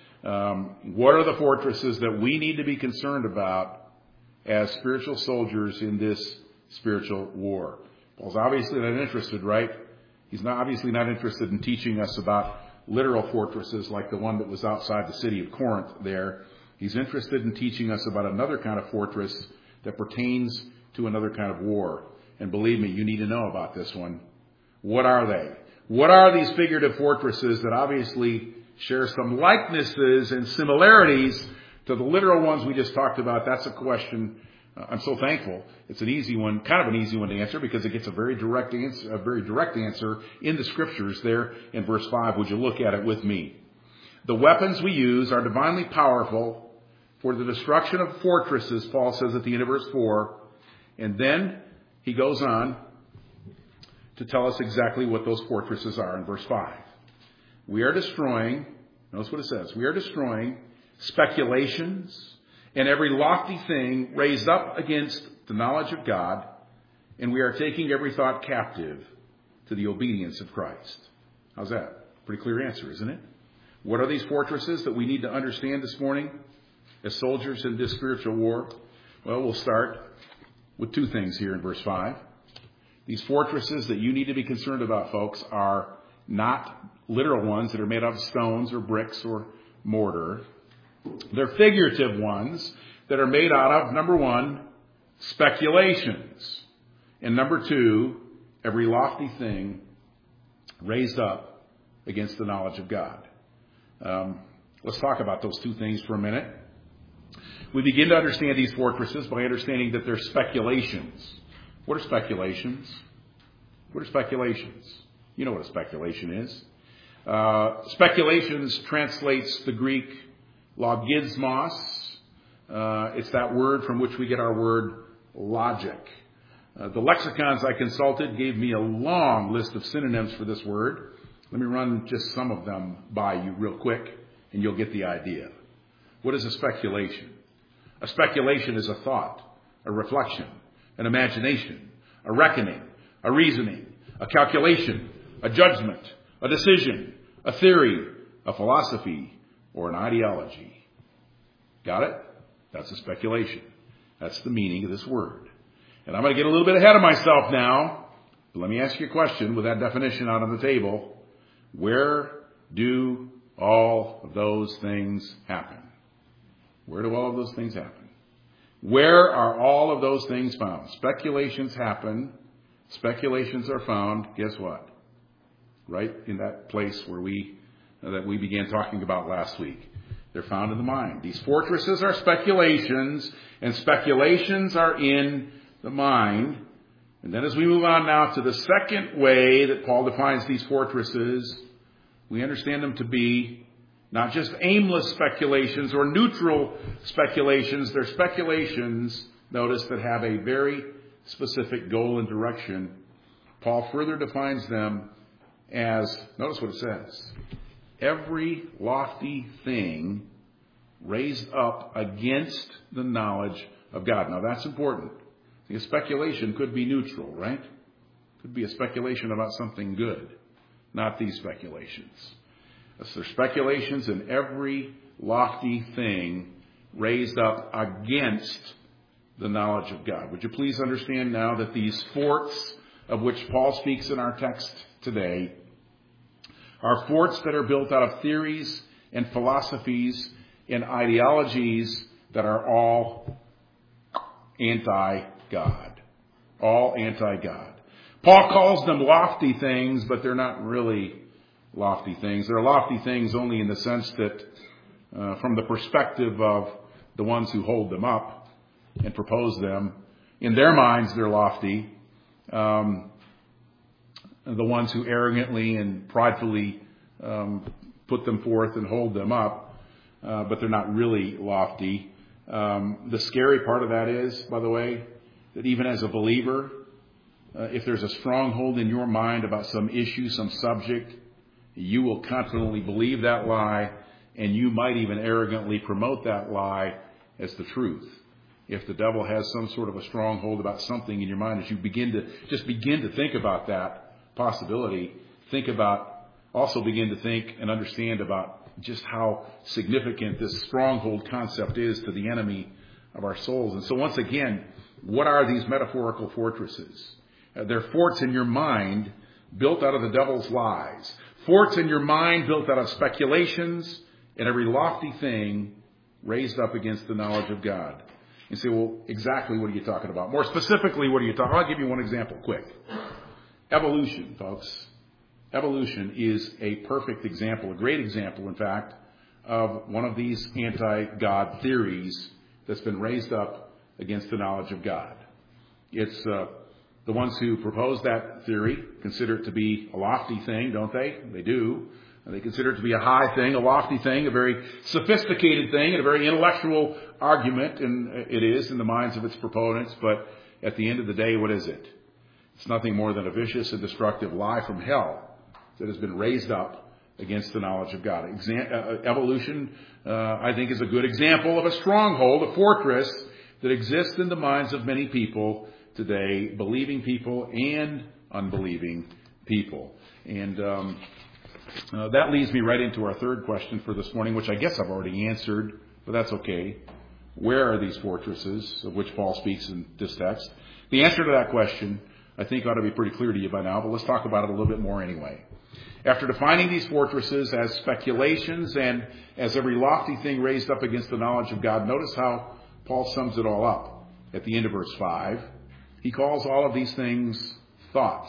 Speaker 1: Um, what are the fortresses that we need to be concerned about as spiritual soldiers in this spiritual war? Paul's obviously not interested, right? He's not obviously not interested in teaching us about literal fortresses like the one that was outside the city of Corinth there. He's interested in teaching us about another kind of fortress that pertains to another kind of war. And believe me, you need to know about this one. What are they? What are these figurative fortresses that obviously share some likenesses and similarities to the literal ones we just talked about? That's a question. Uh, I'm so thankful. It's an easy one, kind of an easy one to answer, because it gets a very direct answer, a very direct answer in the Scriptures there in verse five. Would you look at it with me? The weapons we use are divinely powerful for the destruction of fortresses, Paul says at the end of verse four. And then he goes on to tell us exactly what those fortresses are in verse five. We are destroying Notice what it says. We are destroying speculations and every lofty thing raised up against the knowledge of God, and we are taking every thought captive to the obedience of Christ. How's that? Pretty clear answer, isn't it? What are these fortresses that we need to understand this morning as soldiers in this spiritual war? Well, we'll start with two things here in verse five. These fortresses that you need to be concerned about, folks, are not literal ones that are made out of stones or bricks or mortar. They're figurative ones that are made out of, number one, speculations. And number two, every lofty thing raised up against the knowledge of God. Um, let's talk about those two things for a minute. We begin to understand these fortresses by understanding that they're speculations. What are speculations? What are speculations? You know what a speculation is. Uh, speculations translates the Greek logismos. Uh, it's that word from which we get our word logic. Uh, the lexicons I consulted gave me a long list of synonyms for this word. Let me run just some of them by you real quick, and you'll get the idea. What is a speculation? A speculation is a thought, a reflection, an imagination, a reckoning, a reasoning, a calculation, a judgment, a decision, a theory, a philosophy, or an ideology. Got it? That's a speculation. That's the meaning of this word. And I'm going to get a little bit ahead of myself now. But let me ask you a question with that definition out on the table. Where do all of those things happen? Where do all of those things happen? Where are all of those things found? Speculations happen. Speculations are found. Guess what? Right in that place where we uh, that we began talking about last week. They're found in the mind. These fortresses are speculations, and speculations are in the mind. And then as we move on now to the second way that Paul defines these fortresses, we understand them to be not just aimless speculations or neutral speculations. They're speculations, notice, that have a very specific goal and direction. Paul further defines them as, notice what it says, every lofty thing raised up against the knowledge of God. Now that's important. A speculation could be neutral, right? Could be a speculation about something good. Not these speculations. There's speculations in every lofty thing raised up against the knowledge of God. Would you please understand now that these forts of which Paul speaks in our text today are forts that are built out of theories and philosophies and ideologies that are all anti-God. All anti-God. Paul calls them lofty things, but they're not really lofty things. They're lofty things only in the sense that uh, from the perspective of the ones who hold them up and propose them, in their minds they're lofty. Um, the ones who arrogantly and pridefully um, put them forth and hold them up, uh, but they're not really lofty. Um, the scary part of that is, by the way, that even as a believer, uh, if there's a stronghold in your mind about some issue, some subject, you will confidently believe that lie, and you might even arrogantly promote that lie as the truth. If the devil has some sort of a stronghold about something in your mind, as you begin to just begin to think about that possibility, think about, also begin to think and understand about just how significant this stronghold concept is to the enemy of our souls. And so once again, what are these metaphorical fortresses? Uh, they're forts in your mind built out of the devil's lies. Forts in your mind built out of speculations and every lofty thing raised up against the knowledge of God. You say, well, exactly what are you talking about? More specifically, what are you talking about? I'll give you one example quick. Evolution, folks. Evolution is a perfect example, a great example, in fact, of one of these anti-God theories that's been raised up against the knowledge of God. It's uh, the ones who propose that theory consider it to be a lofty thing, don't they? They do. They consider it to be a high thing, a lofty thing, a very sophisticated thing, and a very intellectual argument, and it is in the minds of its proponents. But at the end of the day, what is it? It's nothing more than a vicious and destructive lie from hell that has been raised up against the knowledge of God. Exa- uh, evolution, uh, I think, is a good example of a stronghold, a fortress that exists in the minds of many people today, believing people and unbelieving people. And um, uh, that leads me right into our third question for this morning, which I guess I've already answered, but that's okay. Where are these fortresses of which Paul speaks in this text? The answer to that question, I think, ought to be pretty clear to you by now, but let's talk about it a little bit more anyway. After defining these fortresses as speculations and as every lofty thing raised up against the knowledge of God, notice how Paul sums it all up at the end of verse five. He calls all of these things thoughts,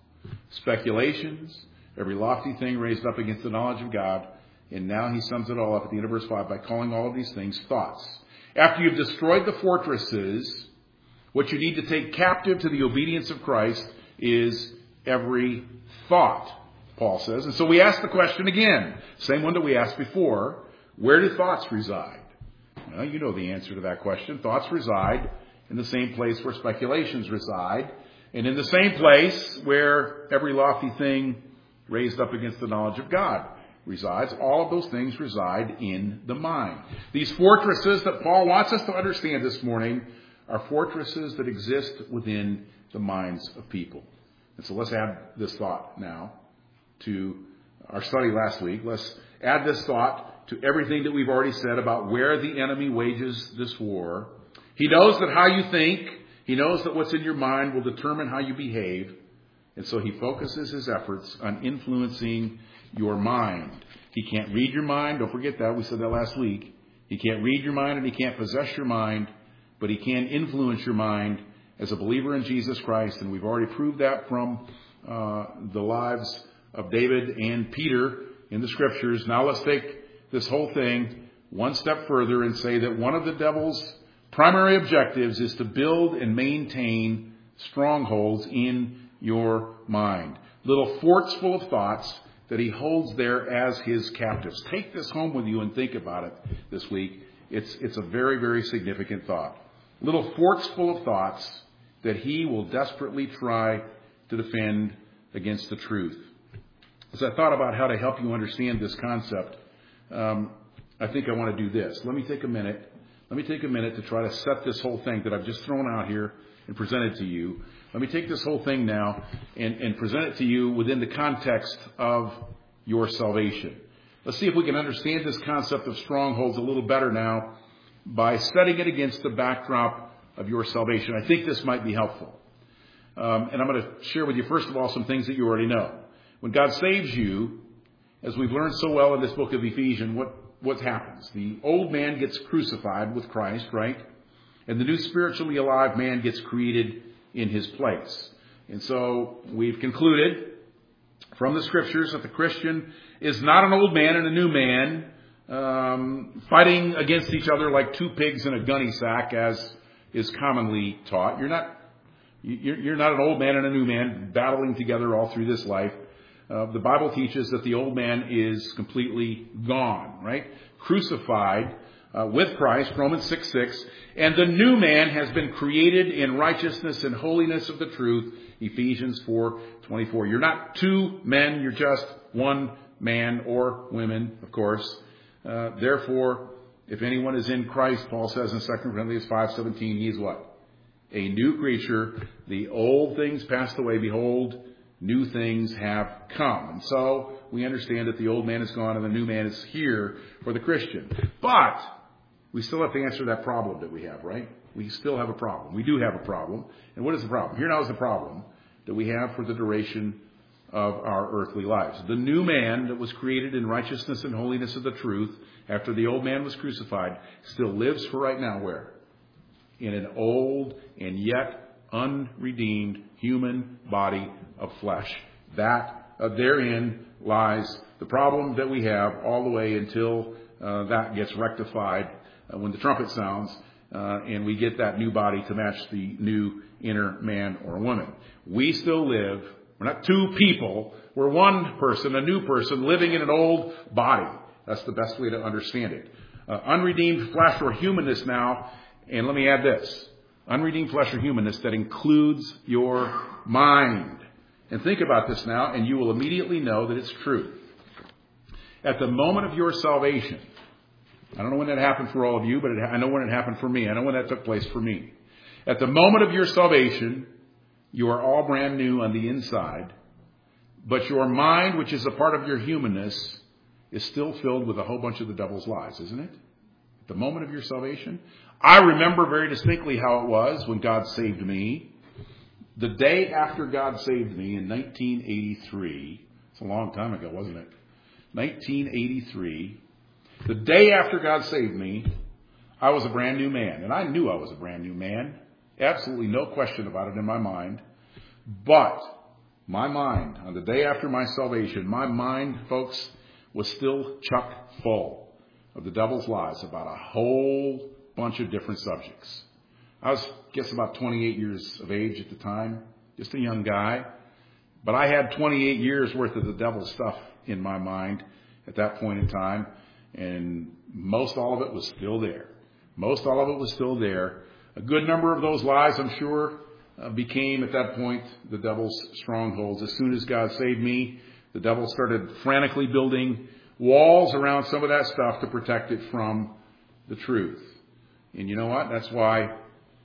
Speaker 1: speculations, every lofty thing raised up against the knowledge of God, and now he sums it all up at the end of verse five by calling all of these things thoughts. After you've destroyed the fortresses, what you need to take captive to the obedience of Christ is every thought, Paul says. And so we ask the question again, same one that we asked before, where do thoughts reside? Well, you know the answer to that question. Thoughts reside in the same place where speculations reside, and in the same place where every lofty thing raised up against the knowledge of God resides. All of those things reside in the mind. These fortresses that Paul wants us to understand this morning are fortresses that exist within the minds of people. And so let's add this thought now to our study last week. Let's add this thought to everything that we've already said about where the enemy wages this war. He knows that how you think, he knows that what's in your mind will determine how you behave. And so he focuses his efforts on influencing your mind. He can't read your mind. Don't forget that. We said that last week. He can't read your mind and he can't possess your mind, but he can influence your mind as a believer in Jesus Christ. And we've already proved that from uh, the lives of David and Peter in the Scriptures. Now let's take this whole thing one step further and say that one of the devil's primary objectives is to build and maintain strongholds in your mind. Little forts full of thoughts that he holds there as his captives. Take this home with you and think about it this week. It's, it's a very, very significant thought. Little forts full of thoughts that he will desperately try to defend against the truth. As I thought about how to help you understand this concept, um, I think I want to do this. Let me take a minute. Let me take a minute to try to set this whole thing that I've just thrown out here and presented to you. Let me take this whole thing now and, and present it to you within the context of your salvation. Let's see if we can understand this concept of strongholds a little better now by setting it against the backdrop of your salvation. I think this might be helpful. Um, and I'm going to share with you, first of all, some things that you already know. When God saves you, as we've learned so well in this book of Ephesians, what, what happens? The old man gets crucified with Christ, right? And the new spiritually alive man gets created in his place. And so we've concluded from the Scriptures that the Christian is not an old man and a new man um, fighting against each other like two pigs in a gunny sack, as is commonly taught. You're not you're, you're not an old man and a new man battling together all through this life. Uh, the Bible teaches that the old man is completely gone, right? Crucified uh, with Christ, Romans six six. And the new man has been created in righteousness and holiness of the truth, Ephesians four twenty-four. You're not two men, you're just one man or women, of course. Uh, therefore, if anyone is in Christ, Paul says in Second Corinthians five seventeen, he is what? A new creature. The old things passed away. Behold, new things have come. And so we understand that the old man is gone and the new man is here for the Christian. But we still have to answer that problem that we have, right? We still have a problem. We do have a problem. And what is the problem? Here now is the problem that we have for the duration of our earthly lives. The new man that was created in righteousness and holiness of the truth after the old man was crucified still lives for right now where? In an old and yet unredeemed human body of flesh. That uh, therein lies the problem that we have all the way until uh, that gets rectified uh, when the trumpet sounds uh, and we get that new body to match the new inner man or woman. We still live. We're not two people. We're one person, a new person living in an old body. That's the best way to understand it. Uh, unredeemed flesh or humanness now. And let me add this. Unredeemed flesh or humanness that includes your mind. And think about this now, and you will immediately know that it's true. At the moment of your salvation, I don't know when that happened for all of you, but it, I know when it happened for me. I know when that took place for me. At the moment of your salvation, you are all brand new on the inside, but your mind, which is a part of your humanness, is still filled with a whole bunch of the devil's lies, isn't it? At the moment of your salvation. I remember very distinctly how it was when God saved me. The day after God saved me in nineteen eighty-three, it's a long time ago, wasn't it? nineteen eighty-three, the day after God saved me, I was a brand new man. And I knew I was a brand new man. Absolutely no question about it in my mind. But my mind, on the day after my salvation, my mind, folks, was still chock full of the devil's lies about a whole bunch of different subjects. I was, I guess, about twenty-eight years of age at the time, just a young guy. But I had twenty-eight years worth of the devil's stuff in my mind at that point in time, and most all of it was still there. Most all of it was still there. A good number of those lies, I'm sure, uh, became at that point the devil's strongholds. As soon as God saved me, the devil started frantically building walls around some of that stuff to protect it from the truth. And you know what? That's why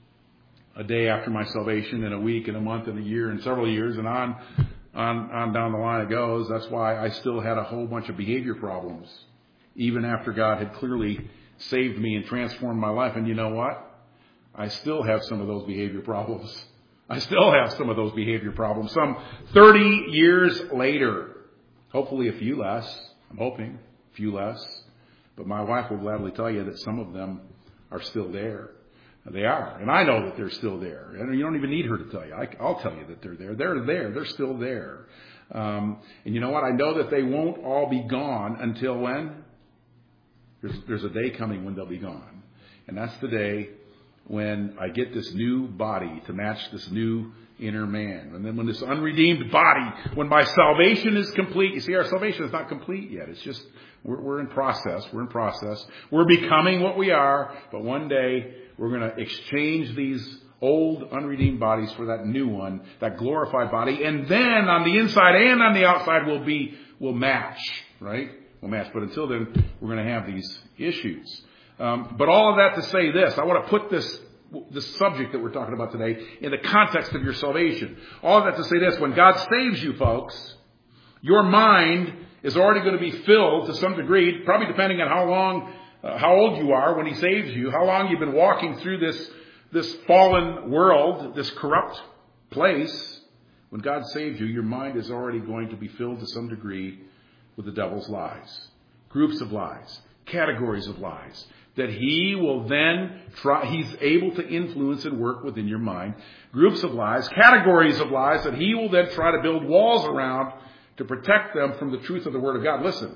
Speaker 1: a day after my salvation, and a week, and a month, and a year, and several years, and on, on, on down the line it goes, that's why I still had a whole bunch of behavior problems, even after God had clearly saved me and transformed my life. And you know what? I still have some of those behavior problems. I still have some of those behavior problems. Some thirty years later. Hopefully a few less. I'm hoping a few less. But my wife will gladly tell you that some of them are still there. They are. And I know that they're still there. And you don't even need her to tell you. I, I'll tell you that they're there. They're there. They're still there. Um, and you know what? I know that they won't all be gone until when? There's, there's a day coming when they'll be gone. And that's the day when I get this new body to match this new inner man. And then when this unredeemed body, when my salvation is complete, you see, our salvation is not complete yet. It's just, we're, we're in process. We're in process. We're becoming what we are. But one day, we're going to exchange these old unredeemed bodies for that new one, that glorified body. And then on the inside and on the outside, we'll be, we'll match, right? We'll match. But until then, we're going to have these issues. Um, but all of that to say this, I want to put this, this subject that we're talking about today in the context of your salvation. All of that to say this, when God saves you, folks, your mind is already going to be filled to some degree, probably depending on how long, uh, how old you are when He saves you, how long you've been walking through this, this fallen world, this corrupt place. When God saves you, your mind is already going to be filled to some degree with the devil's lies, groups of lies, categories of lies, that he will then try, he's able to influence and work within your mind. Groups of lies, categories of lies that he will then try to build walls around to protect them from the truth of the Word of God. Listen,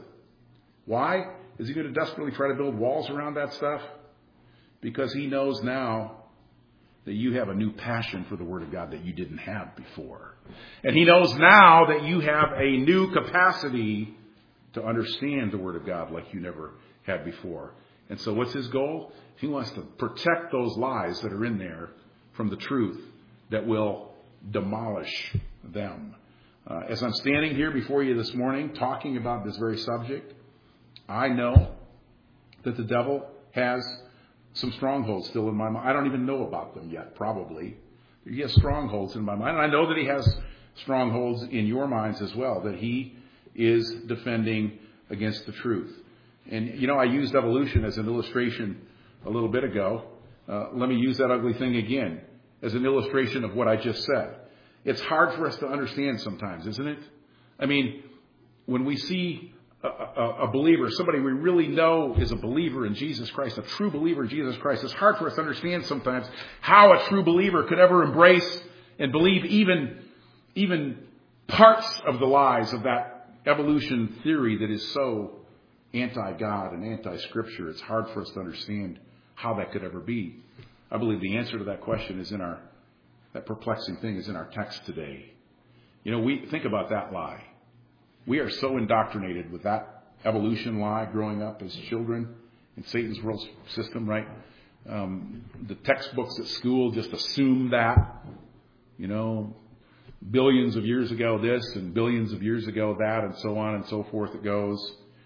Speaker 1: why is he going to desperately try to build walls around that stuff? Because he knows now that you have a new passion for the Word of God that you didn't have before. And he knows now that you have a new capacity to understand the Word of God like you never had before. And so what's his goal? He wants to protect those lies that are in there from the truth that will demolish them. Uh, as I'm standing here before you this morning talking about this very subject, I know that the devil has some strongholds still in my mind. I don't even know about them yet, probably. He has strongholds in my mind. And I know that he has strongholds in your minds as well, that he is defending against the truth. And, you know, I used evolution as an illustration a little bit ago. Uh, let me use that ugly thing again as an illustration of what I just said. It's hard for us to understand sometimes, isn't it? I mean, when we see a, a, a believer, somebody we really know is a believer in Jesus Christ, a true believer in Jesus Christ, it's hard for us to understand sometimes how a true believer could ever embrace and believe even, even parts of the lies of that evolution theory that is so anti-God and anti-Scripture. It's hard for us to understand how that could ever be. I believe the answer to that question is in our, that perplexing thing is in our text today. You know, we think about that lie. We are so indoctrinated with that evolution lie growing up as children in Satan's world system, right? Um, the textbooks at school just assume that, you know, billions of years ago this and billions of years ago that and so on and so forth it goes.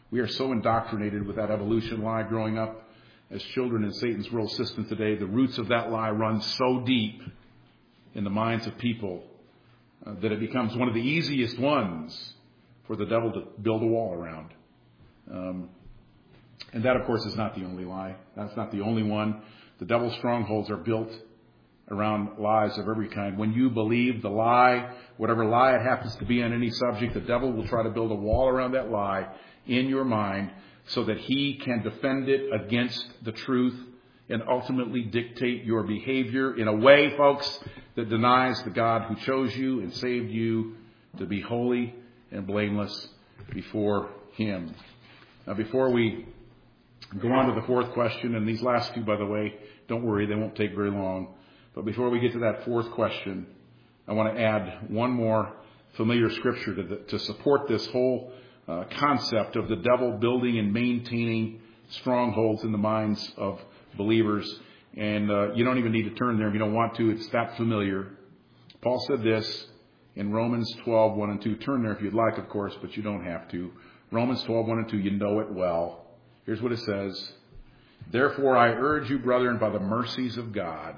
Speaker 1: We are so indoctrinated with that evolution lie growing up as children in Satan's world system today. The roots of that lie run so deep in the minds of people uh, that it becomes one of the easiest ones for the devil to build a wall around. Um, and that, of course, is not the only lie. That's not the only one. The devil's strongholds are built around lies of every kind. When you believe the lie, whatever lie it happens to be on any subject, the devil will try to build a wall around that lie in your mind so that he can defend it against the truth and ultimately dictate your behavior in a way, folks, that denies the God who chose you and saved you to be holy and blameless before him. Now, before we go on to the fourth question, and these last two, by the way, don't worry, they won't take very long. But before we get to that fourth question, I want to add one more familiar scripture to, the, to support this whole uh, concept of the devil building and maintaining strongholds in the minds of believers. And uh, you don't even need to turn there if you don't want to. It's that familiar. Paul said this in Romans twelve, one and two. Turn there if you'd like, of course, but you don't have to. Romans twelve, one and two, you know it well. Here's what it says. Therefore I urge you, brethren, by the mercies of God,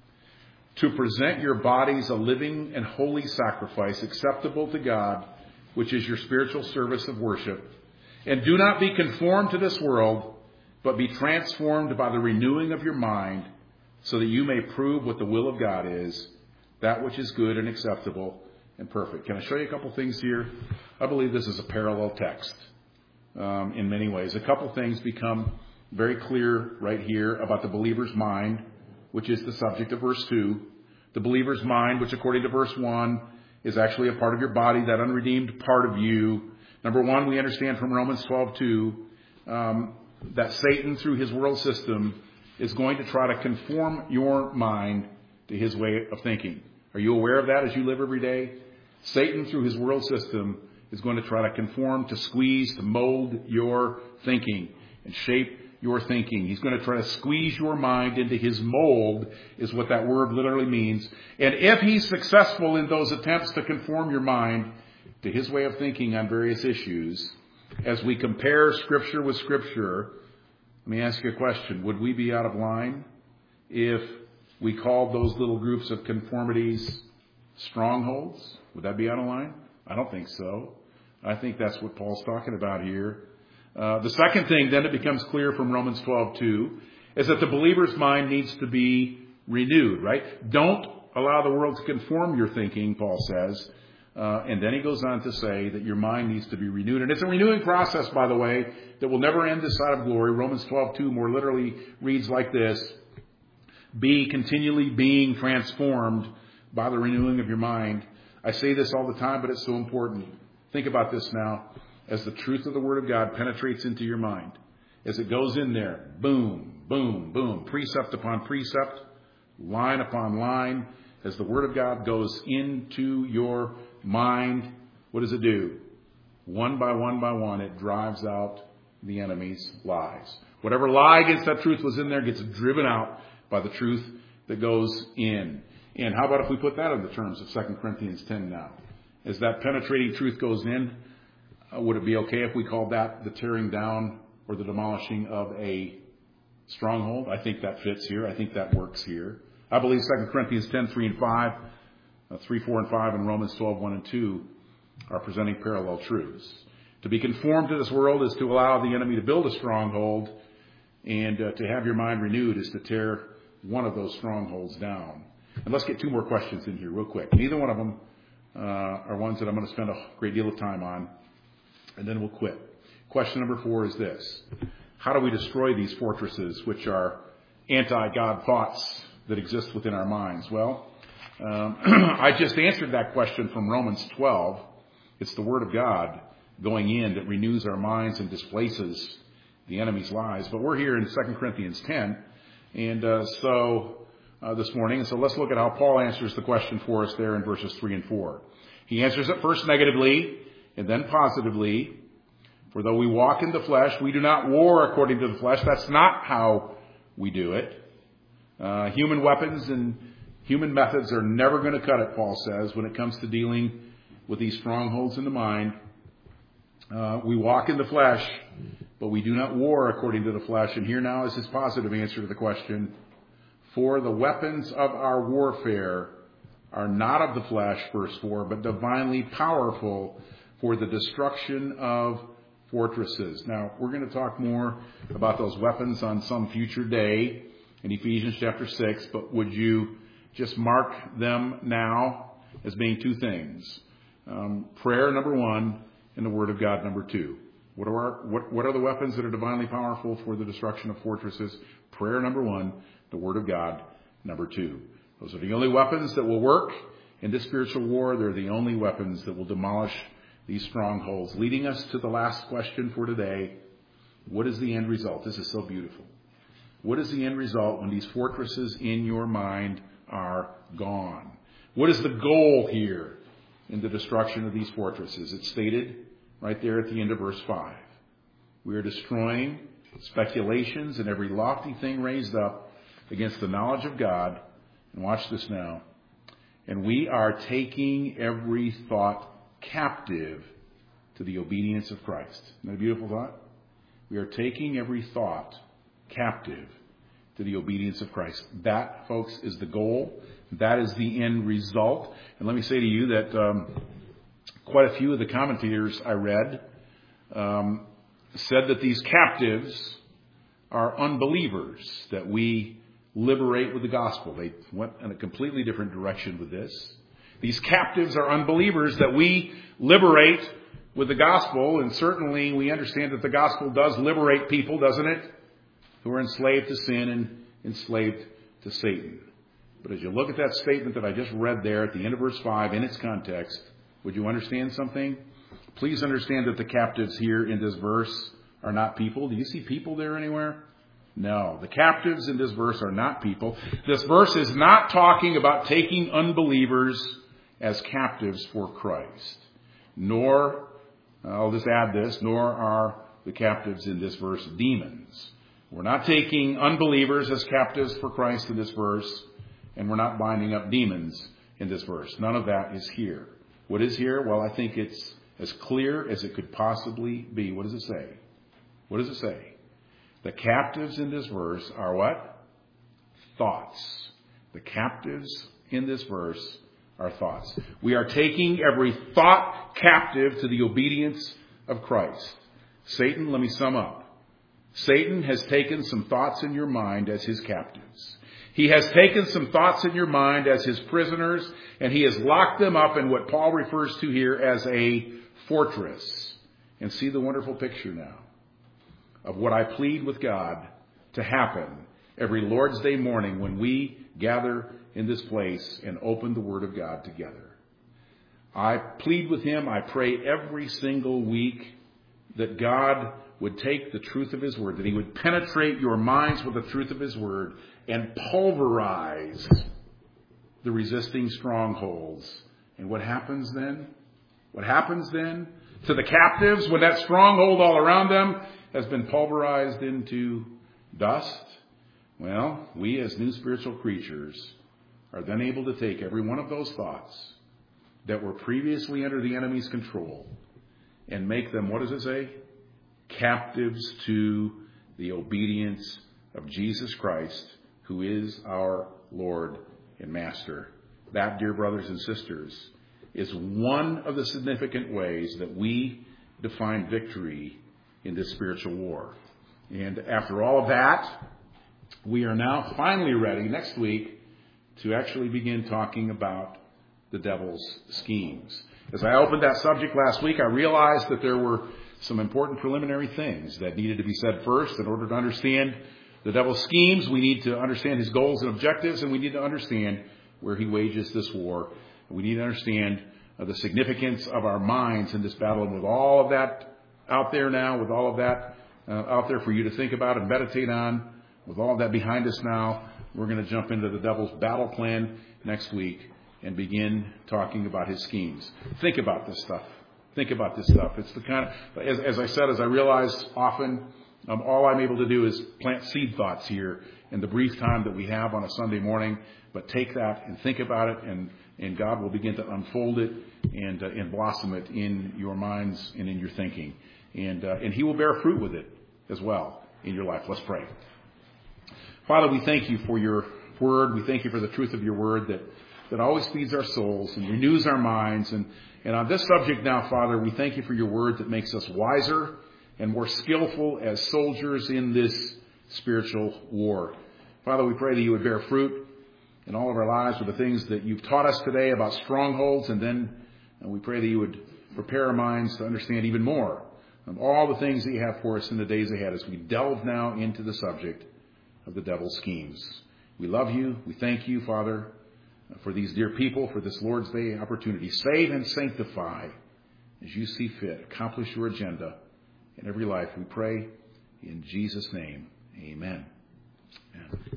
Speaker 1: to present your bodies a living and holy sacrifice acceptable to God, which is your spiritual service of worship. And do not be conformed to this world, but be transformed by the renewing of your mind, so that you may prove what the will of God is, that which is good and acceptable and perfect. Can I show you a couple things here? I believe this is a parallel text um, in many ways. A couple things become very clear right here about the believer's mind, which is the subject of verse two. The believer's mind, which according to verse one, is actually a part of your body, that unredeemed part of you. Number one, we understand from Romans twelve two um, that Satan, through his world system, is going to try to conform your mind to his way of thinking. Are you aware of that as you live every day? Satan, through his world system, is going to try to conform, to squeeze, to mold your thinking and shape your thinking. He's going to try to squeeze your mind into his mold, is what that word literally means. And if he's successful in those attempts to conform your mind to his way of thinking on various issues, as we compare Scripture with Scripture, let me ask you a question. Would we be out of line if we called those little groups of conformities strongholds? Would that be out of line? I don't think so. I think that's what Paul's talking about here. Uh, the second thing, then, it becomes clear from Romans twelve two, is that the believer's mind needs to be renewed, right? Don't allow the world to conform your thinking, Paul says. Uh, and then he goes on to say that your mind needs to be renewed. And it's a renewing process, by the way, that will never end this side of glory. Romans twelve two more literally reads like this. Be continually being transformed by the renewing of your mind. I say this all the time, but it's so important. Think about this now. As the truth of the Word of God penetrates into your mind, as it goes in there, boom, boom, boom, precept upon precept, line upon line, as the Word of God goes into your mind, what does it do? One by one by one, it drives out the enemy's lies. Whatever lie against that truth was in there gets driven out by the truth that goes in. And how about if we put that in the terms of Second Corinthians ten now? As that penetrating truth goes in, uh, would it be okay if we called that the tearing down or the demolishing of a stronghold? I think that fits here. I think that works here. I believe Second Corinthians ten, three and five, uh, three, four and five, and Romans twelve, one and two are presenting parallel truths. To be conformed to this world is to allow the enemy to build a stronghold, and uh, to have your mind renewed is to tear one of those strongholds down. And let's get two more questions in here real quick. Neither one of them uh, are ones that I'm going to spend a great deal of time on, and then we'll quit. Question number four is this. How do we destroy these fortresses, which are anti-God thoughts that exist within our minds? Well, um, I just answered that question from Romans twelve. It's the Word of God going in that renews our minds and displaces the enemy's lies. But we're here in Second Corinthians ten, and uh, so uh, this morning, and so let's look at how Paul answers the question for us there in verses three and four. He answers it first negatively and then positively. For though we walk in the flesh, we do not war according to the flesh. That's not how we do it. Uh, human weapons and human methods are never going to cut it, Paul says, when it comes to dealing with these strongholds in the mind. Uh, we walk in the flesh, but we do not war according to the flesh. And here now is his positive answer to the question. For the weapons of our warfare are not of the flesh, verse four, but divinely powerful for the destruction of fortresses. Now, we're going to talk more about those weapons on some future day in Ephesians chapter six, but would you just mark them now as being two things? Um, prayer, number one, and the Word of God, number two. What are, our, what, what are the weapons that are divinely powerful for the destruction of fortresses? Prayer, number one, the Word of God, number two. Those are the only weapons that will work in this spiritual war. They're the only weapons that will demolish these strongholds. Leading us to the last question for today. What is the end result? This is so beautiful. What is the end result when these fortresses in your mind are gone? What is the goal here in the destruction of these fortresses? It's stated right there at the end of verse five. We are destroying speculations and every lofty thing raised up against the knowledge of God. And watch this now. And we are taking every thought captive to the obedience of Christ. Isn't that a beautiful thought? We are taking every thought captive to the obedience of Christ. That, folks, is the goal. That is the end result. And let me say to you that um, quite a few of the commentators I read um, said that these captives are unbelievers that we liberate with the gospel. They went in a completely different direction with this. These captives are unbelievers that we liberate with the gospel, and certainly we understand that the gospel does liberate people, doesn't it? Who are enslaved to sin and enslaved to Satan. But as you look at that statement that I just read there at the end of verse five in its context, would you understand something? Please understand that the captives here in this verse are not people. Do you see people there anywhere? No, the captives in this verse are not people. This verse is not talking about taking unbelievers as captives for Christ. Nor, I'll just add this, nor are the captives in this verse demons. We're not taking unbelievers as captives for Christ in this verse, and we're not binding up demons in this verse. None of that is here. What is here? Well, I think it's as clear as it could possibly be. What does it say? What does it say? The captives in this verse are what? Thoughts. The captives in this verse are thoughts. We are taking every thought captive to the obedience of Christ. Satan, let me sum up. Satan has taken some thoughts in your mind as his captives. He has taken some thoughts in your mind as his prisoners, and he has locked them up in what Paul refers to here as a fortress. And see the wonderful picture now of what I plead with God to happen every Lord's Day morning when we gather in this place and open the Word of God together. I plead with him, I pray every single week that God would take the truth of his Word, that he would penetrate your minds with the truth of his Word and pulverize the resisting strongholds. And what happens then? What happens then to the captives when that stronghold all around them has been pulverized into dust? Well, we as new spiritual creatures are then able to take every one of those thoughts that were previously under the enemy's control and make them, what does it say? Captives to the obedience of Jesus Christ, who is our Lord and Master. That, dear brothers and sisters, is one of the significant ways that we define victory in this spiritual war. And after all of that, we are now finally ready next week to actually begin talking about the devil's schemes. As I opened that subject last week, I realized that there were some important preliminary things that needed to be said first. In order to understand the devil's schemes, we need to understand his goals and objectives, and we need to understand where he wages this war. We need to understand uh, the significance of our minds in this battle. And with all of that out there now, with all of that uh, out there for you to think about and meditate on, with all of that behind us now, we're going to jump into the devil's battle plan next week and begin talking about his schemes. Think about this stuff. Think about this stuff. It's the kind of, as, as I said, as I realize often, um, all I'm able to do is plant seed thoughts here in the brief time that we have on a Sunday morning. But take that and think about it and and God will begin to unfold it and uh, and blossom it in your minds and in your thinking. And uh, and He will bear fruit with it as well in your life. Let's pray. Father, we thank you for your word. We thank you for the truth of your word that, that always feeds our souls and renews our minds. And, and on this subject now, Father, we thank you for your word that makes us wiser and more skillful as soldiers in this spiritual war. Father, we pray that you would bear fruit in all of our lives with the things that you've taught us today about strongholds. And then and we pray that you would prepare our minds to understand even more of all the things that you have for us in the days ahead as we delve now into the subject of the devil's schemes. We love you. We thank you, Father, for these dear people, for this Lord's Day opportunity. Save and sanctify as you see fit. Accomplish your agenda in every life. We pray in Jesus' name. Amen. Amen.